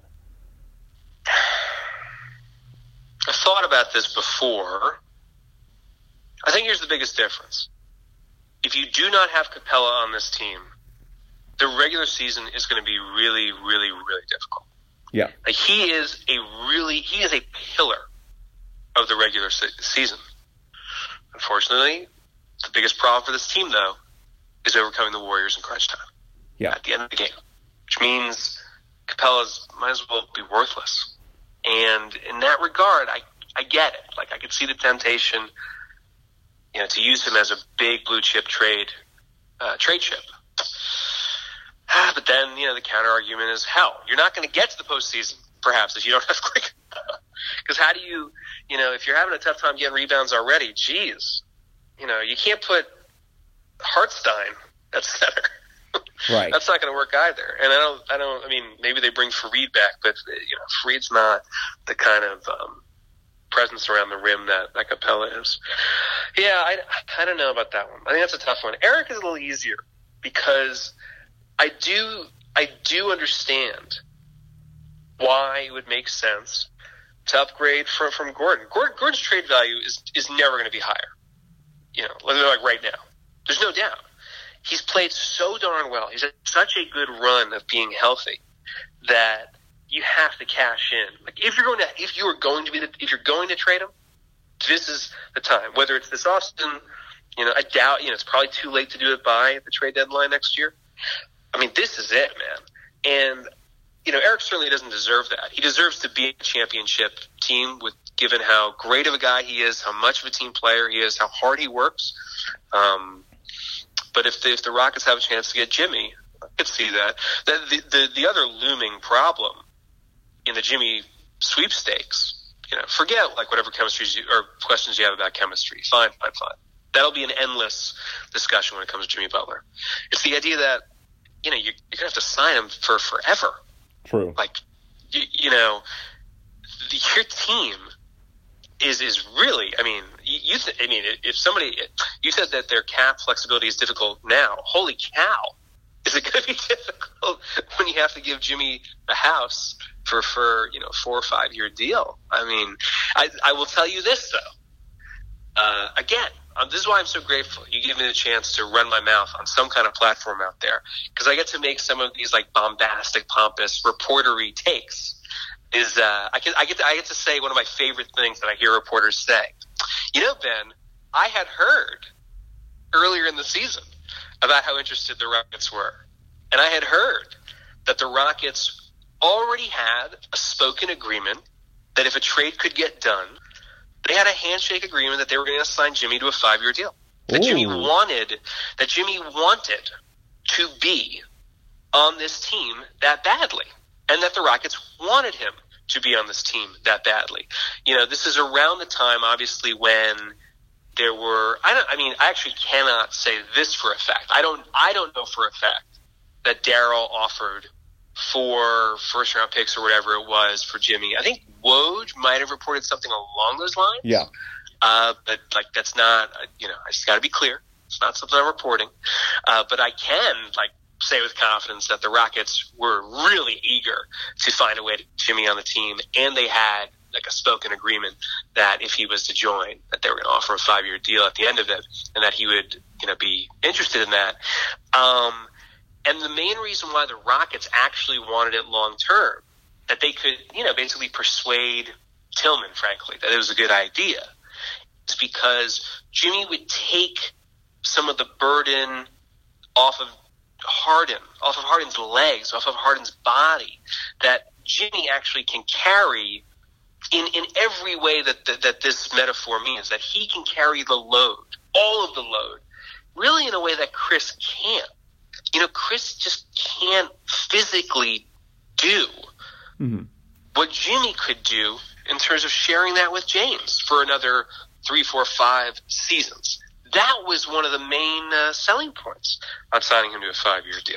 [SPEAKER 3] I've thought about this before. I think here's the biggest difference. if you do not have Capella on this team, the regular season is going to be really, really, really difficult.
[SPEAKER 2] Yeah.
[SPEAKER 3] Like he is a really, he is a pillar of the regular se- season. Unfortunately, the biggest problem for this team, though, is overcoming the Warriors in crunch time.
[SPEAKER 2] Yeah.
[SPEAKER 3] At the end of the game, which means Capella's might as well be worthless. And in that regard, I, I get it. Like I could see the temptation, you know, to use him as a big blue chip trade, uh, trade chip. But then, you know, the counter argument is, hell, you're not going to get to the postseason, perhaps, if you don't have quick. Because how do you, you know, if you're having a tough time getting rebounds already, geez, you know, you can't put Hartstein at center.
[SPEAKER 2] Right.
[SPEAKER 3] That's not going to work either. And I don't, I don't, I mean, maybe they bring Fareed back, but, you know, Fareed's not the kind of um, presence around the rim that, that Capella is. Yeah, I, I don't know about that one. I think that's a tough one. Eric is a little easier because I do, I do understand why it would make sense to upgrade from, from Gordon. Gordon. Gordon's trade value is, is never going to be higher. You know, like right now. There's no doubt. He's played so darn well. He's had such a good run of being healthy that you have to cash in. Like if you're going to, if you are going to be, the, if you're going to trade him, this is the time. Whether it's this offseason, you know, I doubt. You know, it's probably too late to do it by the trade deadline next year. I mean, this is it, man. And you know, Eric certainly doesn't deserve that. He deserves to be a championship team with, given how great of a guy he is, how much of a team player he is, how hard he works. Um, But if the, if the Rockets have a chance to get Jimmy, I could see that. The, the, the, the other looming problem in the Jimmy sweepstakes, you know, forget like whatever chemistry you, or questions you have about chemistry. Fine, fine, fine. That'll be an endless discussion when it comes to Jimmy Butler. It's the idea that, you know, you're, you're going to have to sign him for forever.
[SPEAKER 2] True.
[SPEAKER 3] Like, you, you know, the, your team is is really, I mean, you. Th- I mean, if somebody, you said that their cap flexibility is difficult now. Holy cow! Is it going to be difficult when you have to give Jimmy a house for for you know four or five year deal? I mean, I I will tell you this though. Uh, again, um, this is why I'm so grateful. You give me the chance to run my mouth on some kind of platform out there because I get to make some of these like bombastic, pompous, reportery takes. Is uh, I get I get to, I get to say one of my favorite things that I hear reporters say. You know, Ben, I had heard earlier in the season about how interested the Rockets were, and I had heard that the Rockets already had a spoken agreement that if a trade could get done, they had a handshake agreement that they were going to sign Jimmy to a five-year deal. That
[SPEAKER 2] Ooh.
[SPEAKER 3] Jimmy wanted that Jimmy wanted to be on this team that badly. And that the Rockets wanted him to be on this team that badly. You know, this is around the time, obviously, when there were. I don't. I mean, I actually cannot say this for a fact. I don't. I don't know for a fact that Daryl offered four first round picks or whatever it was for Jimmy. I think Woj might have reported something along those lines.
[SPEAKER 2] Yeah.
[SPEAKER 3] Uh, but like, that's not. You know, I just got to be clear. It's not something I'm reporting. Uh, but I can like. say with confidence that the Rockets were really eager to find a way to get Jimmy on the team, and they had like a spoken agreement that if he was to join, that they were going to offer a five-year deal at the end of it, and that he would, you know, be interested in that. Um, and the main reason why the Rockets actually wanted it long-term, that they could, you know, basically persuade Tillman, frankly, that it was a good idea, is because Jimmy would take some of the burden off of Harden, off of Harden's legs, off of Harden's body, that Jimmy actually can carry in, in every way that, that that this metaphor means, that he can carry the load, all of the load, really in a way that Chris can't. You know, Chris just can't physically do mm-hmm. what Jimmy could do in terms of sharing that with James for another three, four, five seasons. That was one of the main uh, selling points on signing him to a five-year deal.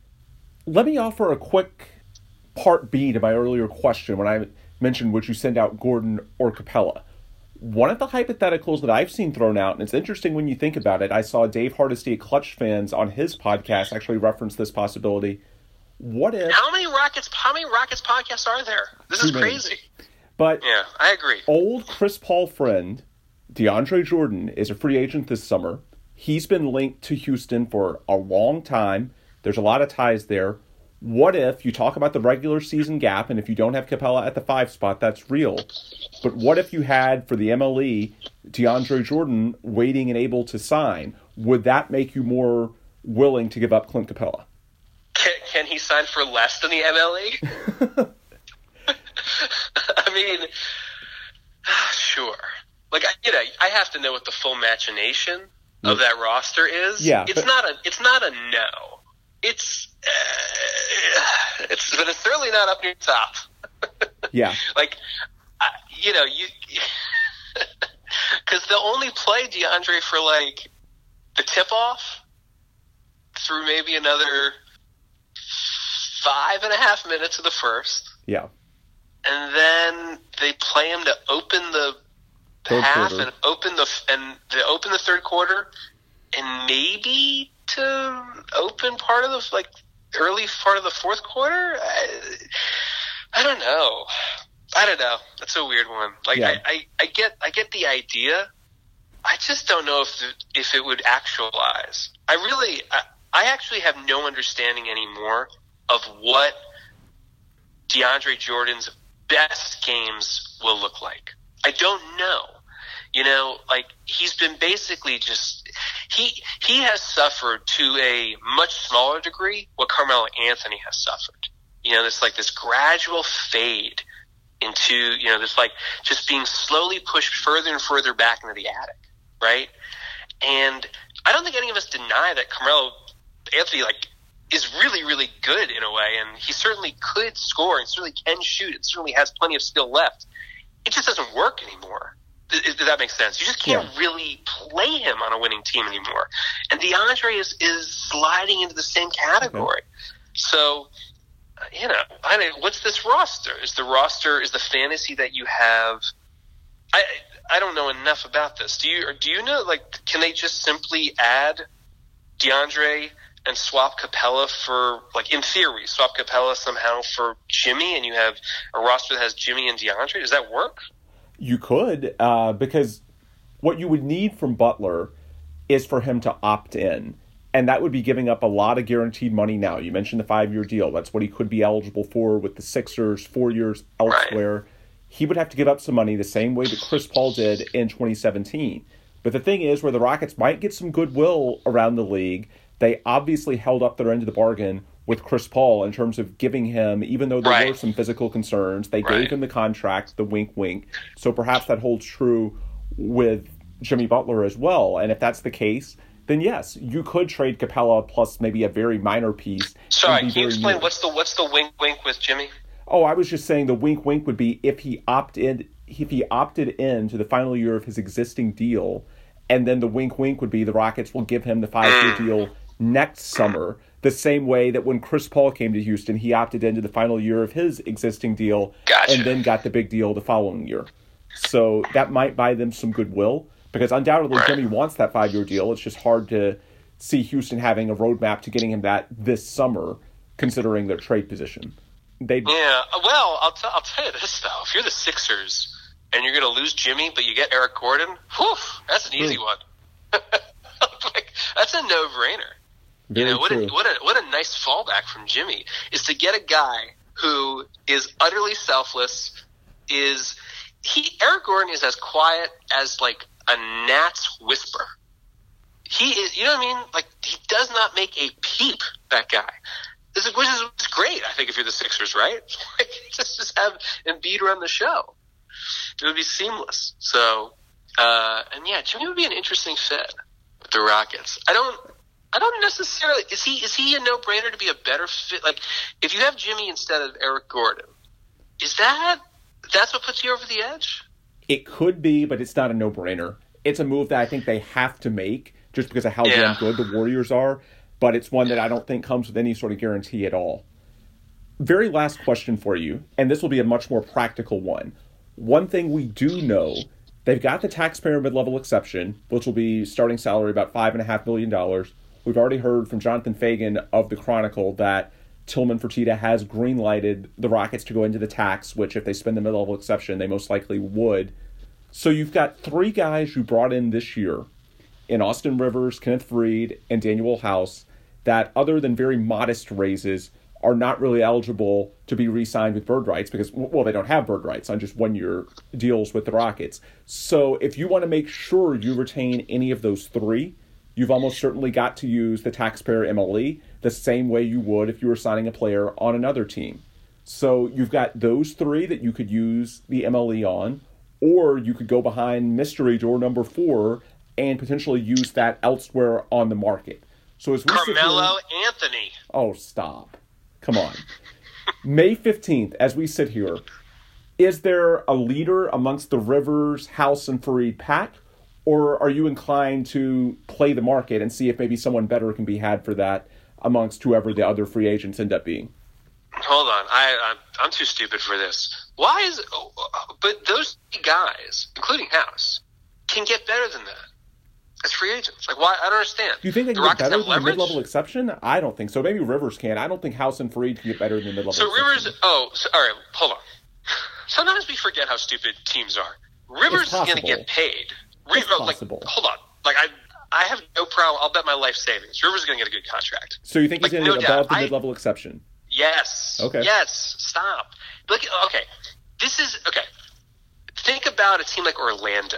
[SPEAKER 2] Let me offer a quick part B to my earlier question when I mentioned would you send out Gordon or Capella. One of the hypotheticals that I've seen thrown out, and it's interesting when you think about it, I saw Dave Hardesty at Clutch Fans on his podcast actually reference this possibility. What if...
[SPEAKER 3] How many Rockets, how many Rockets podcasts are there? This is crazy.
[SPEAKER 2] But
[SPEAKER 3] yeah, I agree.
[SPEAKER 2] Old Chris Paul friend... DeAndre Jordan is a free agent this summer. He's been linked to Houston for a long time. There's a lot of ties there. What if you talk about the regular season gap, and if you don't have Capella at the five spot, that's real. But what if you had, for the M L E, DeAndre Jordan waiting and able to sign? Would that make you more willing to give up Clint Capella?
[SPEAKER 3] Can, can he sign for less than the M L E? I mean, sure. Like, you know, I have to know what the full machination of that roster is.
[SPEAKER 2] Yeah,
[SPEAKER 3] it's
[SPEAKER 2] but,
[SPEAKER 3] not a. It's not a no. It's. Uh, it's, but it's certainly not up near the top.
[SPEAKER 2] Yeah.
[SPEAKER 3] Like, uh, you know, you because they'll only play DeAndre for like the tip off through maybe another five and a half minutes of the first.
[SPEAKER 2] Yeah.
[SPEAKER 3] And then they play him to open the third half quarter. and open the and they open the third quarter, and maybe to open part of the like early part of the fourth quarter. I, I don't know. I don't know. That's a weird one. Like yeah. I, I, I get I get the idea. I just don't know if the, if it would actualize. I really I, I actually have no understanding anymore of what DeAndre Jordan's best games will look like. I don't know. You know, like he's been basically just he he has suffered to a much smaller degree what Carmelo Anthony has suffered. You know, this like this gradual fade into, you know, this like just being slowly pushed further and further back into the attic, right? And I don't think any of us deny that Carmelo Anthony like is really, really good in a way, and he certainly could score and certainly can shoot and certainly has plenty of skill left. It just doesn't work anymore. Does, does that make sense? You just can't yeah. really play him on a winning team anymore. And DeAndre is, is sliding into the same category. Okay. So, you know, I mean, what's this roster? Is the roster, is the fantasy that you have, I I don't know enough about this. Do you, or do you know, like, can they just simply add DeAndre and swap Capella for, like, in theory, swap Capella somehow for Jimmy, and you have a roster that has Jimmy and DeAndre? Does that work?
[SPEAKER 2] You could, uh, because what you would need from Butler is for him to opt in, and that would be giving up a lot of guaranteed money now. You mentioned the five-year deal. That's what he could be eligible for with the Sixers, four years elsewhere. Right. He would have to give up some money the same way that Chris Paul did in twenty seventeen. But the thing is, where the Rockets might get some goodwill around the league, they obviously held up their end of the bargain with Chris Paul in terms of giving him, even though there right. were some physical concerns, they right. gave him the contract, the wink, wink. So perhaps that holds true with Jimmy Butler as well. And if that's the case, then yes, you could trade Capella plus maybe a very minor piece.
[SPEAKER 3] Sorry, can you explain what's the what's the wink, wink with Jimmy?
[SPEAKER 2] Oh, I was just saying the wink, wink would be if he opted if he opted in to the final year of his existing deal, and then the wink, wink would be the Rockets will give him the five-year mm. deal next summer, the same way that when Chris Paul came to Houston, he opted into the final year of his existing deal
[SPEAKER 3] gotcha.
[SPEAKER 2] and then got the big deal the following year. So that might buy them some goodwill, because undoubtedly right. Jimmy wants that five-year deal. It's just hard to see Houston having a roadmap to getting him that this summer, considering their trade position. They'd...
[SPEAKER 3] Yeah, well, I'll, t- I'll tell you this, though. If you're the Sixers and you're going to lose Jimmy, but you get Eric Gordon, whew, that's an easy one. Like, that's a no-brainer.
[SPEAKER 2] Very
[SPEAKER 3] you know, what
[SPEAKER 2] true.
[SPEAKER 3] a, what a what a nice fallback from Jimmy is to get a guy who is utterly selfless. Is he? Eric Gordon is as quiet as like a gnat's whisper. He is, you know what I mean? Like, he does not make a peep. That guy, this is which is it's great. I think if you're the Sixers, right? Like, just just have Embiid run the show. It would be seamless. So, uh, and yeah, Jimmy would be an interesting fit with the Rockets. I don't. I don't necessarily is he is he a no-brainer to be a better fit? Like, if you have Jimmy instead of Eric Gordon, is that that's what puts you over the edge?
[SPEAKER 2] It could be, but it's not a no-brainer. It's a move that I think they have to make just because of how
[SPEAKER 3] yeah.
[SPEAKER 2] damn good the Warriors are, but it's one that I don't think comes with any sort of guarantee at all. Very last question for you, and this will be a much more practical one. One thing we do know, they've got the taxpayer mid-level exception, which will be starting salary about five point five million dollars. We've already heard from Jonathan Fagan of the Chronicle that Tillman Fertitta has green-lighted the Rockets to go into the tax, which if they spend the mid-level exception, they most likely would. So you've got three guys you brought in this year, in Austin Rivers, Kenneth Faried, and Daniel House that, other than very modest raises, are not really eligible to be re-signed with bird rights because, well, they don't have bird rights on just one-year deals with the Rockets. So if you want to make sure you retain any of those three, you've almost certainly got to use the taxpayer M L E the same way you would if you were signing a player on another team. So you've got those three that you could use the M L E on, or you could go behind mystery door number four and potentially use that elsewhere on the market. So as we
[SPEAKER 3] Carmelo
[SPEAKER 2] sit here,
[SPEAKER 3] Anthony.
[SPEAKER 2] Oh, stop. Come on. May fifteenth, as we sit here, is there a leader amongst the Rivers, House, and Faried pack? Or are you inclined to play the market and see if maybe someone better can be had for that amongst whoever the other free agents end up being?
[SPEAKER 3] Hold on. I, I'm, I'm too stupid for this. Why is... Oh, but those guys, including House, can get better than that as free agents. Like, why? I don't understand.
[SPEAKER 2] Do you think they can
[SPEAKER 3] the
[SPEAKER 2] get better than
[SPEAKER 3] leverage?
[SPEAKER 2] the mid-level exception? I don't think so. Maybe Rivers can. I don't think House and Faried can get better than the mid-level
[SPEAKER 3] so
[SPEAKER 2] exception.
[SPEAKER 3] Rivers... Oh, so, all right. Hold on. Sometimes we forget how stupid teams are. Rivers is going to get paid.
[SPEAKER 2] It's
[SPEAKER 3] River, like,
[SPEAKER 2] possible.
[SPEAKER 3] hold on. Like, I I have no problem. I'll bet my life savings. Rivers is going to get a good contract.
[SPEAKER 2] So you think he's
[SPEAKER 3] like,
[SPEAKER 2] going to
[SPEAKER 3] no
[SPEAKER 2] get
[SPEAKER 3] doubt.
[SPEAKER 2] above the
[SPEAKER 3] I-
[SPEAKER 2] mid-level exception?
[SPEAKER 3] Yes.
[SPEAKER 2] Okay.
[SPEAKER 3] Yes. Stop. Look. Okay. This is okay. Think about a team like Orlando.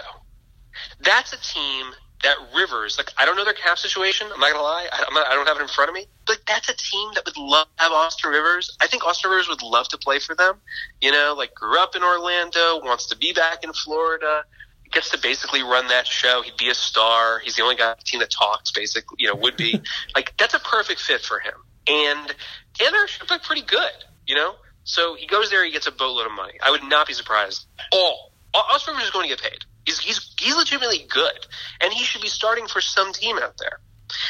[SPEAKER 3] That's a team that Rivers. Like, I don't know their cap situation. I'm not gonna lie. I, I'm not, I don't have it in front of me. But that's a team that would love to have Austin Rivers. I think Austin Rivers would love to play for them. You know, like grew up in Orlando, wants to be back in Florida. Gets to basically run that show. He'd be a star. He's the only guy on the team that talks, basically. You know, would be like that's a perfect fit for him. And and they're like pretty good, you know? So he goes there, he gets a boatload of money. I would not be surprised. All. Austin Rivers is going to get paid. He's, he's, he's legitimately good. And he should be starting for some team out there.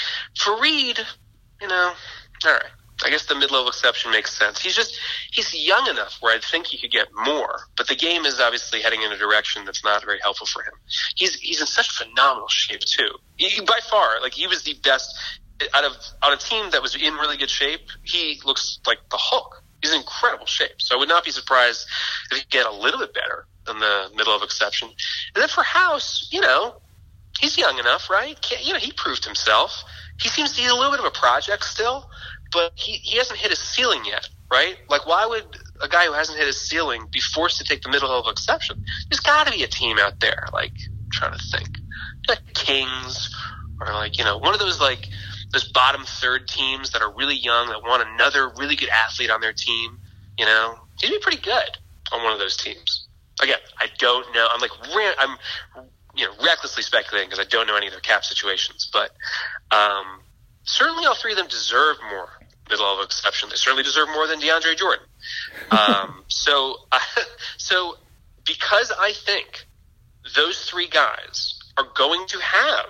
[SPEAKER 3] Faried, you know, all right. I guess the mid-level exception makes sense. He's just, he's young enough where I think he could get more. But the game is obviously heading in a direction that's not very helpful for him. He's he's in such phenomenal shape, too. He, by far, like, he was the best out of on a team that was in really good shape. He looks like the Hulk. He's in incredible shape. So I would not be surprised if he could get a little bit better than the mid-level exception. And then for House, you know, he's young enough, right? Can't, you know, he proved himself. He seems to be a little bit of a project still. But he, he hasn't hit his ceiling yet, right? Like, why would a guy who hasn't hit his ceiling be forced to take the middle level exception? There's got to be a team out there, like, I'm trying to think, like Kings or, like, you know, one of those, like, those bottom third teams that are really young that want another really good athlete on their team, you know? He'd be pretty good on one of those teams. Again, I don't know. I'm, like, I'm, you know, recklessly speculating because I don't know any of their cap situations. But um, certainly all three of them deserve more mid-level exception. They certainly deserve more than DeAndre Jordan. Um, so, uh, so because I think those three guys are going to have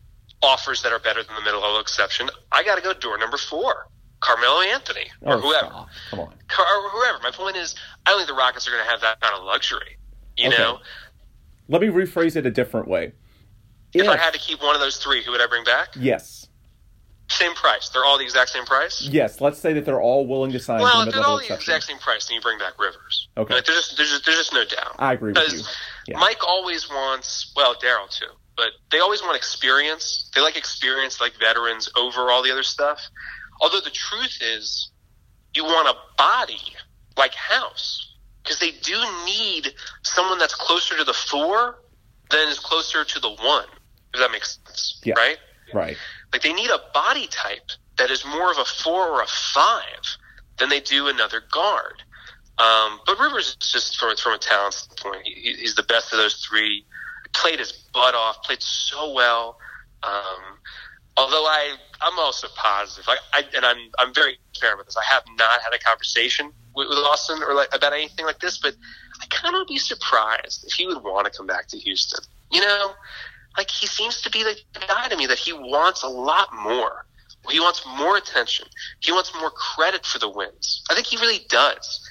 [SPEAKER 3] offers that are better than the middle-level exception, I got to go door number four, Carmelo Anthony or
[SPEAKER 2] oh,
[SPEAKER 3] whoever.
[SPEAKER 2] Stop. Come on.
[SPEAKER 3] Car- or whoever. My point is, I don't think the Rockets are going to have that kind of luxury. You
[SPEAKER 2] okay.
[SPEAKER 3] know?
[SPEAKER 2] Let me rephrase it a different way.
[SPEAKER 3] If,
[SPEAKER 2] if
[SPEAKER 3] I had to keep one of those three, who would I bring back?
[SPEAKER 2] Yes.
[SPEAKER 3] Same price. They're all the exact same price?
[SPEAKER 2] Yes, let's say that they're all willing to sign
[SPEAKER 3] Well,
[SPEAKER 2] for the
[SPEAKER 3] if they're
[SPEAKER 2] mid-level
[SPEAKER 3] all the
[SPEAKER 2] exception.
[SPEAKER 3] exact same price, then you bring back Rivers.
[SPEAKER 2] Okay.
[SPEAKER 3] Like, there's, just, there's, just, there's just no doubt.
[SPEAKER 2] I agree with you. Yeah.
[SPEAKER 3] Mike always wants, well, Daryl too, but they always want experience. They like experience, like veterans, over all the other stuff. Although the truth is, you want a body like House, because they do need someone that's closer to the four than is closer to the one, if that makes sense,
[SPEAKER 2] Yeah.
[SPEAKER 3] right?
[SPEAKER 2] Right.
[SPEAKER 3] Like, they need a body type that is more of a four or a five than they do another guard. Um, but Rivers is just, from, from a talent standpoint, he, he's the best of those three. Played his butt off, played so well. Um, although I, I'm also positive, like, I, and I'm, I'm very fair with this. I have not had a conversation with, with Austin or like about anything like this, but I kind of would be surprised if he would want to come back to Houston. You know, like, he seems to be the guy to me that he wants a lot more. He wants more attention. He wants more credit for the wins. I think he really does.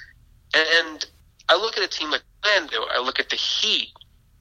[SPEAKER 3] And I look at a team like Orlando. I look at the Heat.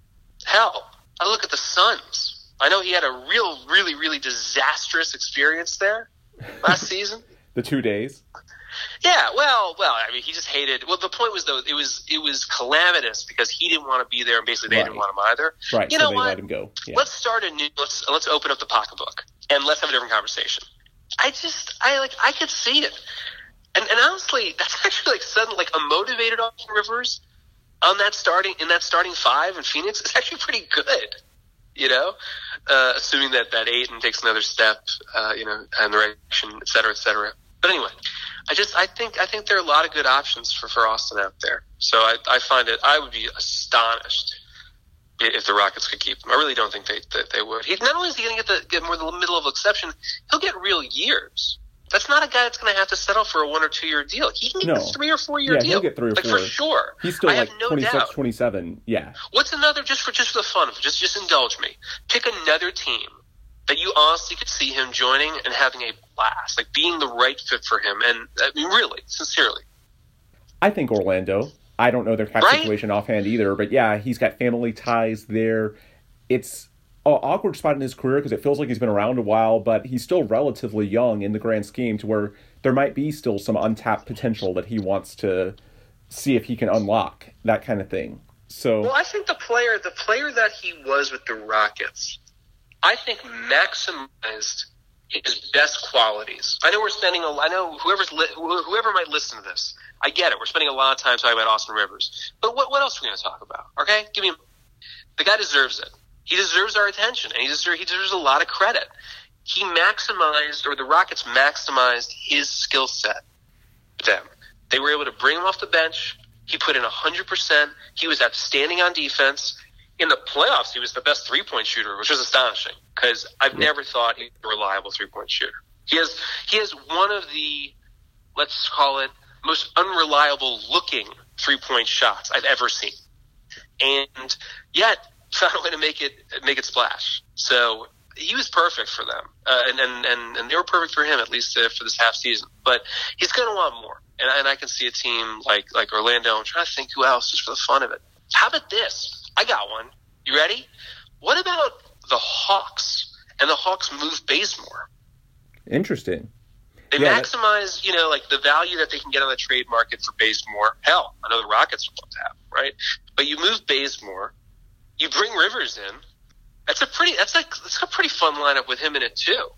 [SPEAKER 3] Hell, I look at the Suns. I know he had a real, really, really disastrous experience there last season.
[SPEAKER 2] The two days.
[SPEAKER 3] Yeah, well, well, I mean, he just hated. Well, the point was though, it was it was calamitous because he didn't want to be there, and basically they
[SPEAKER 2] right.
[SPEAKER 3] didn't want him either.
[SPEAKER 2] Right.
[SPEAKER 3] You
[SPEAKER 2] so
[SPEAKER 3] know
[SPEAKER 2] they
[SPEAKER 3] what?
[SPEAKER 2] let him go. Yeah.
[SPEAKER 3] Let's start a new. Let's let's open up the pocketbook and let's have a different conversation. I just, I like, I could see it, and and honestly, that's actually like sudden, like a motivated Austin Rivers on that starting in that starting five in Phoenix is actually pretty good. You know, uh, assuming that that Ayton takes another step, uh, you know, in the right direction, et cetera, et cetera. But anyway. I just, I think, I think there are a lot of good options for, for Austin out there. So I, I find it, I would be astonished if the Rockets could keep him. I really don't think they, that they would. He not only is he going to get the, get more the middle of exception, he'll get real years. That's not a guy that's going to have to settle for a one or two year deal. He can get
[SPEAKER 2] No.
[SPEAKER 3] a three or four year
[SPEAKER 2] yeah,
[SPEAKER 3] deal.
[SPEAKER 2] he'll get three or
[SPEAKER 3] like
[SPEAKER 2] four.
[SPEAKER 3] for sure.
[SPEAKER 2] He's still
[SPEAKER 3] I
[SPEAKER 2] like
[SPEAKER 3] have no
[SPEAKER 2] twenty-six,
[SPEAKER 3] doubt.
[SPEAKER 2] twenty-seven. Yeah.
[SPEAKER 3] What's another, just for, just for the fun of it, just, just indulge me. Pick another team that you honestly could see him joining and having a blast, like being the right fit for him. And I mean, really, sincerely.
[SPEAKER 2] I think Orlando. I don't know their cap
[SPEAKER 3] Right?
[SPEAKER 2] situation offhand either, but yeah, he's got family ties there. It's an awkward spot in his career because it feels like he's been around a while, but he's still relatively young in the grand scheme to where there might be still some untapped potential that he wants to see if he can unlock, that kind of thing. So,
[SPEAKER 3] Well, I think the player, the player that he was with the Rockets, I think maximized his best qualities. I know we're spending a, I know whoever's li- whoever might listen to this, I get it. We're spending a lot of time talking about Austin Rivers, but what what else are we going to talk about? Okay, give me. The guy deserves it. He deserves our attention, and he deserves he deserves a lot of credit. He maximized, or the Rockets maximized his skill set. Them, they were able to bring him off the bench. He put in a hundred percent. He was outstanding on defense. In the playoffs, he was the best three-point shooter, which was astonishing because I've yeah. never thought he was a reliable three-point shooter. He has he has one of the, let's call it, most unreliable-looking three-point shots I've ever seen, and yet found a way to make it make it splash. So he was perfect for them, uh, and, and and and they were perfect for him at least uh, for this half season. But he's going to want more, and, and I can see a team like like Orlando. I'm trying to think who else just for the fun of it. How about this? I got one. You ready? What about the Hawks and the Hawks move Bazemore?
[SPEAKER 2] Interesting.
[SPEAKER 3] They yeah, maximize, you know, like the value that they can get on the trade market for Bazemore. Hell, I know the Rockets would love to have him, right? But you move Bazemore, you bring Rivers in. That's a pretty. That's like that's a pretty fun lineup with him in it too.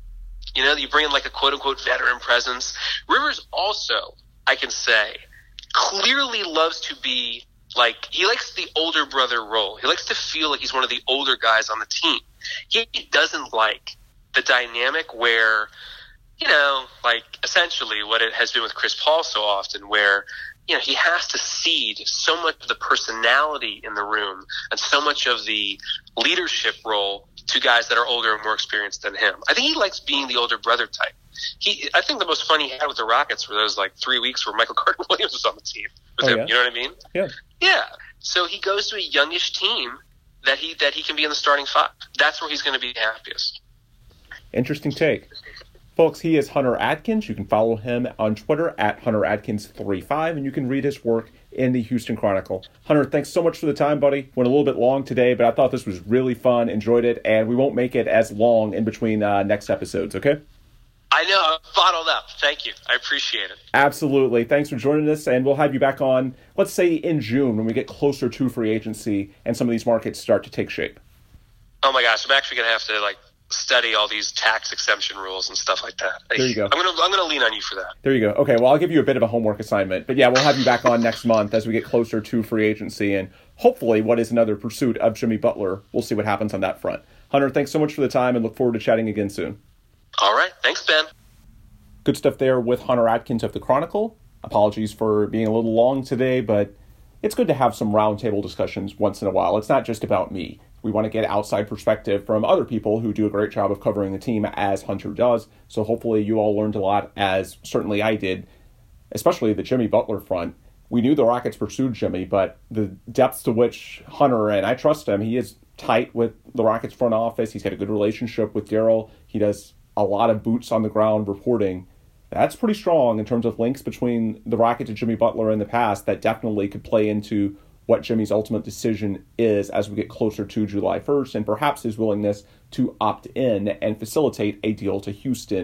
[SPEAKER 3] You know, you bring in like a quote unquote veteran presence. Rivers also, I can say, clearly loves to be. Like, he likes the older brother role. He likes to feel like he's one of the older guys on the team. He doesn't like the dynamic where, you know, like, essentially what it has been with Chris Paul so often, where, you know, he has to cede so much of the personality in the room and so much of the leadership role to guys that are older and more experienced than him. I think he likes being the older brother type. He, I think the most fun he had with the Rockets were those, like, three weeks where Michael Carter-Williams was on the team with
[SPEAKER 2] oh,
[SPEAKER 3] him.
[SPEAKER 2] Yeah?
[SPEAKER 3] You know what I mean?
[SPEAKER 2] Yeah.
[SPEAKER 3] Yeah. So he goes to a youngish team that he that he can be in the starting five. That's where he's going to be happiest.
[SPEAKER 2] Interesting take. Folks, he is Hunter Atkins. You can follow him on Twitter at Hunter Atkins thirty-five, and you can read his work in the Houston Chronicle. Hunter, thanks so much for the time, buddy. Went a little bit long today, but I thought this was really fun, enjoyed it, and we won't make it as long in between uh, next episodes, okay?
[SPEAKER 3] I know. I'm bottled up. Thank you. I appreciate it.
[SPEAKER 2] Absolutely. Thanks for joining us, and we'll have you back on, let's say, in June when we get closer to free agency and some of these markets start to take shape.
[SPEAKER 3] Oh, my gosh. I'm actually going to have to, like, study all these tax exemption rules and stuff like that.
[SPEAKER 2] There you go.
[SPEAKER 3] I'm going to I'm going to lean on you for that.
[SPEAKER 2] There you go. Okay, well, I'll give you a bit of a homework assignment. But, yeah, we'll have you back on next month as we get closer to free agency and hopefully what is another pursuit of Jimmy Butler. We'll see what happens on that front. Hunter, thanks so much for the time and look forward to chatting again soon.
[SPEAKER 3] All right. Thanks, Ben.
[SPEAKER 2] Good stuff there with Hunter Atkins of the Chronicle. Apologies for being a little long today, but it's good to have some roundtable discussions once in a while. It's not just about me. We want to get outside perspective from other people who do a great job of covering the team as Hunter does. So hopefully you all learned a lot, as certainly I did, especially the Jimmy Butler front. We knew the Rockets pursued Jimmy, but the depths to which Hunter, and I trust him, he is tight with the Rockets front office. He's got a good relationship with Daryl. He does a lot of boots on the ground reporting. That's pretty strong in terms of links between the Rockets and Jimmy Butler in the past that definitely could play into what Jimmy's ultimate decision is as we get closer to July first, and perhaps his willingness to opt in and facilitate a deal to Houston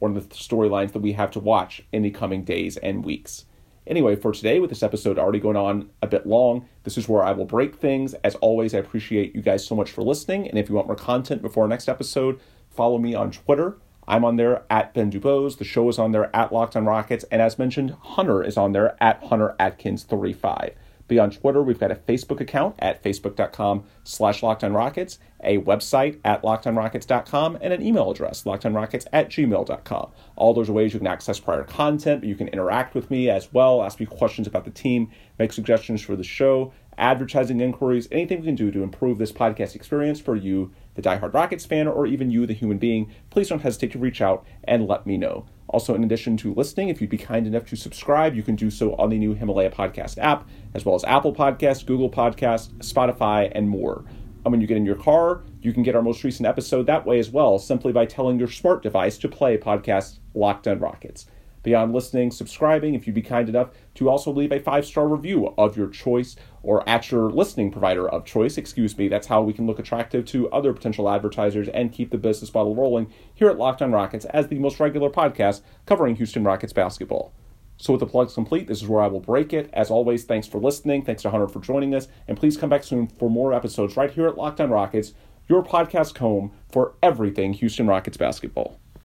[SPEAKER 2] one of the storylines that we have to watch in the coming days and weeks. Anyway, for today, with this episode already going on a bit long, this is where I will break things. As always, I appreciate you guys so much for listening. And if you want more content before our next episode, follow me on Twitter. I'm on there at Ben Dubose. The show is on there at Locked on Rockets. And as mentioned, Hunter is on there at Hunter Atkins thirty-five. Beyond Twitter, we've got a Facebook account at facebook.com slash Locked on Rockets, a website at locked on rockets dot com, and an email address, lockedonrockets at gmail dot com. All those are ways you can access prior content, but you can interact with me as well, ask me questions about the team, make suggestions for the show, advertising inquiries, anything we can do to improve this podcast experience for you, the diehard Rockets fan, or even you, the human being. Please don't hesitate to reach out and let me know. Also, in addition to listening, if you'd be kind enough to subscribe, you can do so on the new Himalaya podcast app, as well as Apple Podcasts, Google Podcasts, Spotify, and more. And when you get in your car, you can get our most recent episode that way as well, simply by telling your smart device to play podcast Locked on Rockets. Beyond listening, subscribing, if you'd be kind enough to also leave a five-star review of your choice or at your listening provider of choice, excuse me. That's how we can look attractive to other potential advertisers and keep the business model rolling here at Locked on Rockets as the most regular podcast covering Houston Rockets basketball. So with the plugs complete, this is where I will break it. As always, thanks for listening. Thanks to Hunter for joining us. And please come back soon for more episodes right here at Locked on Rockets, your podcast home for everything Houston Rockets basketball.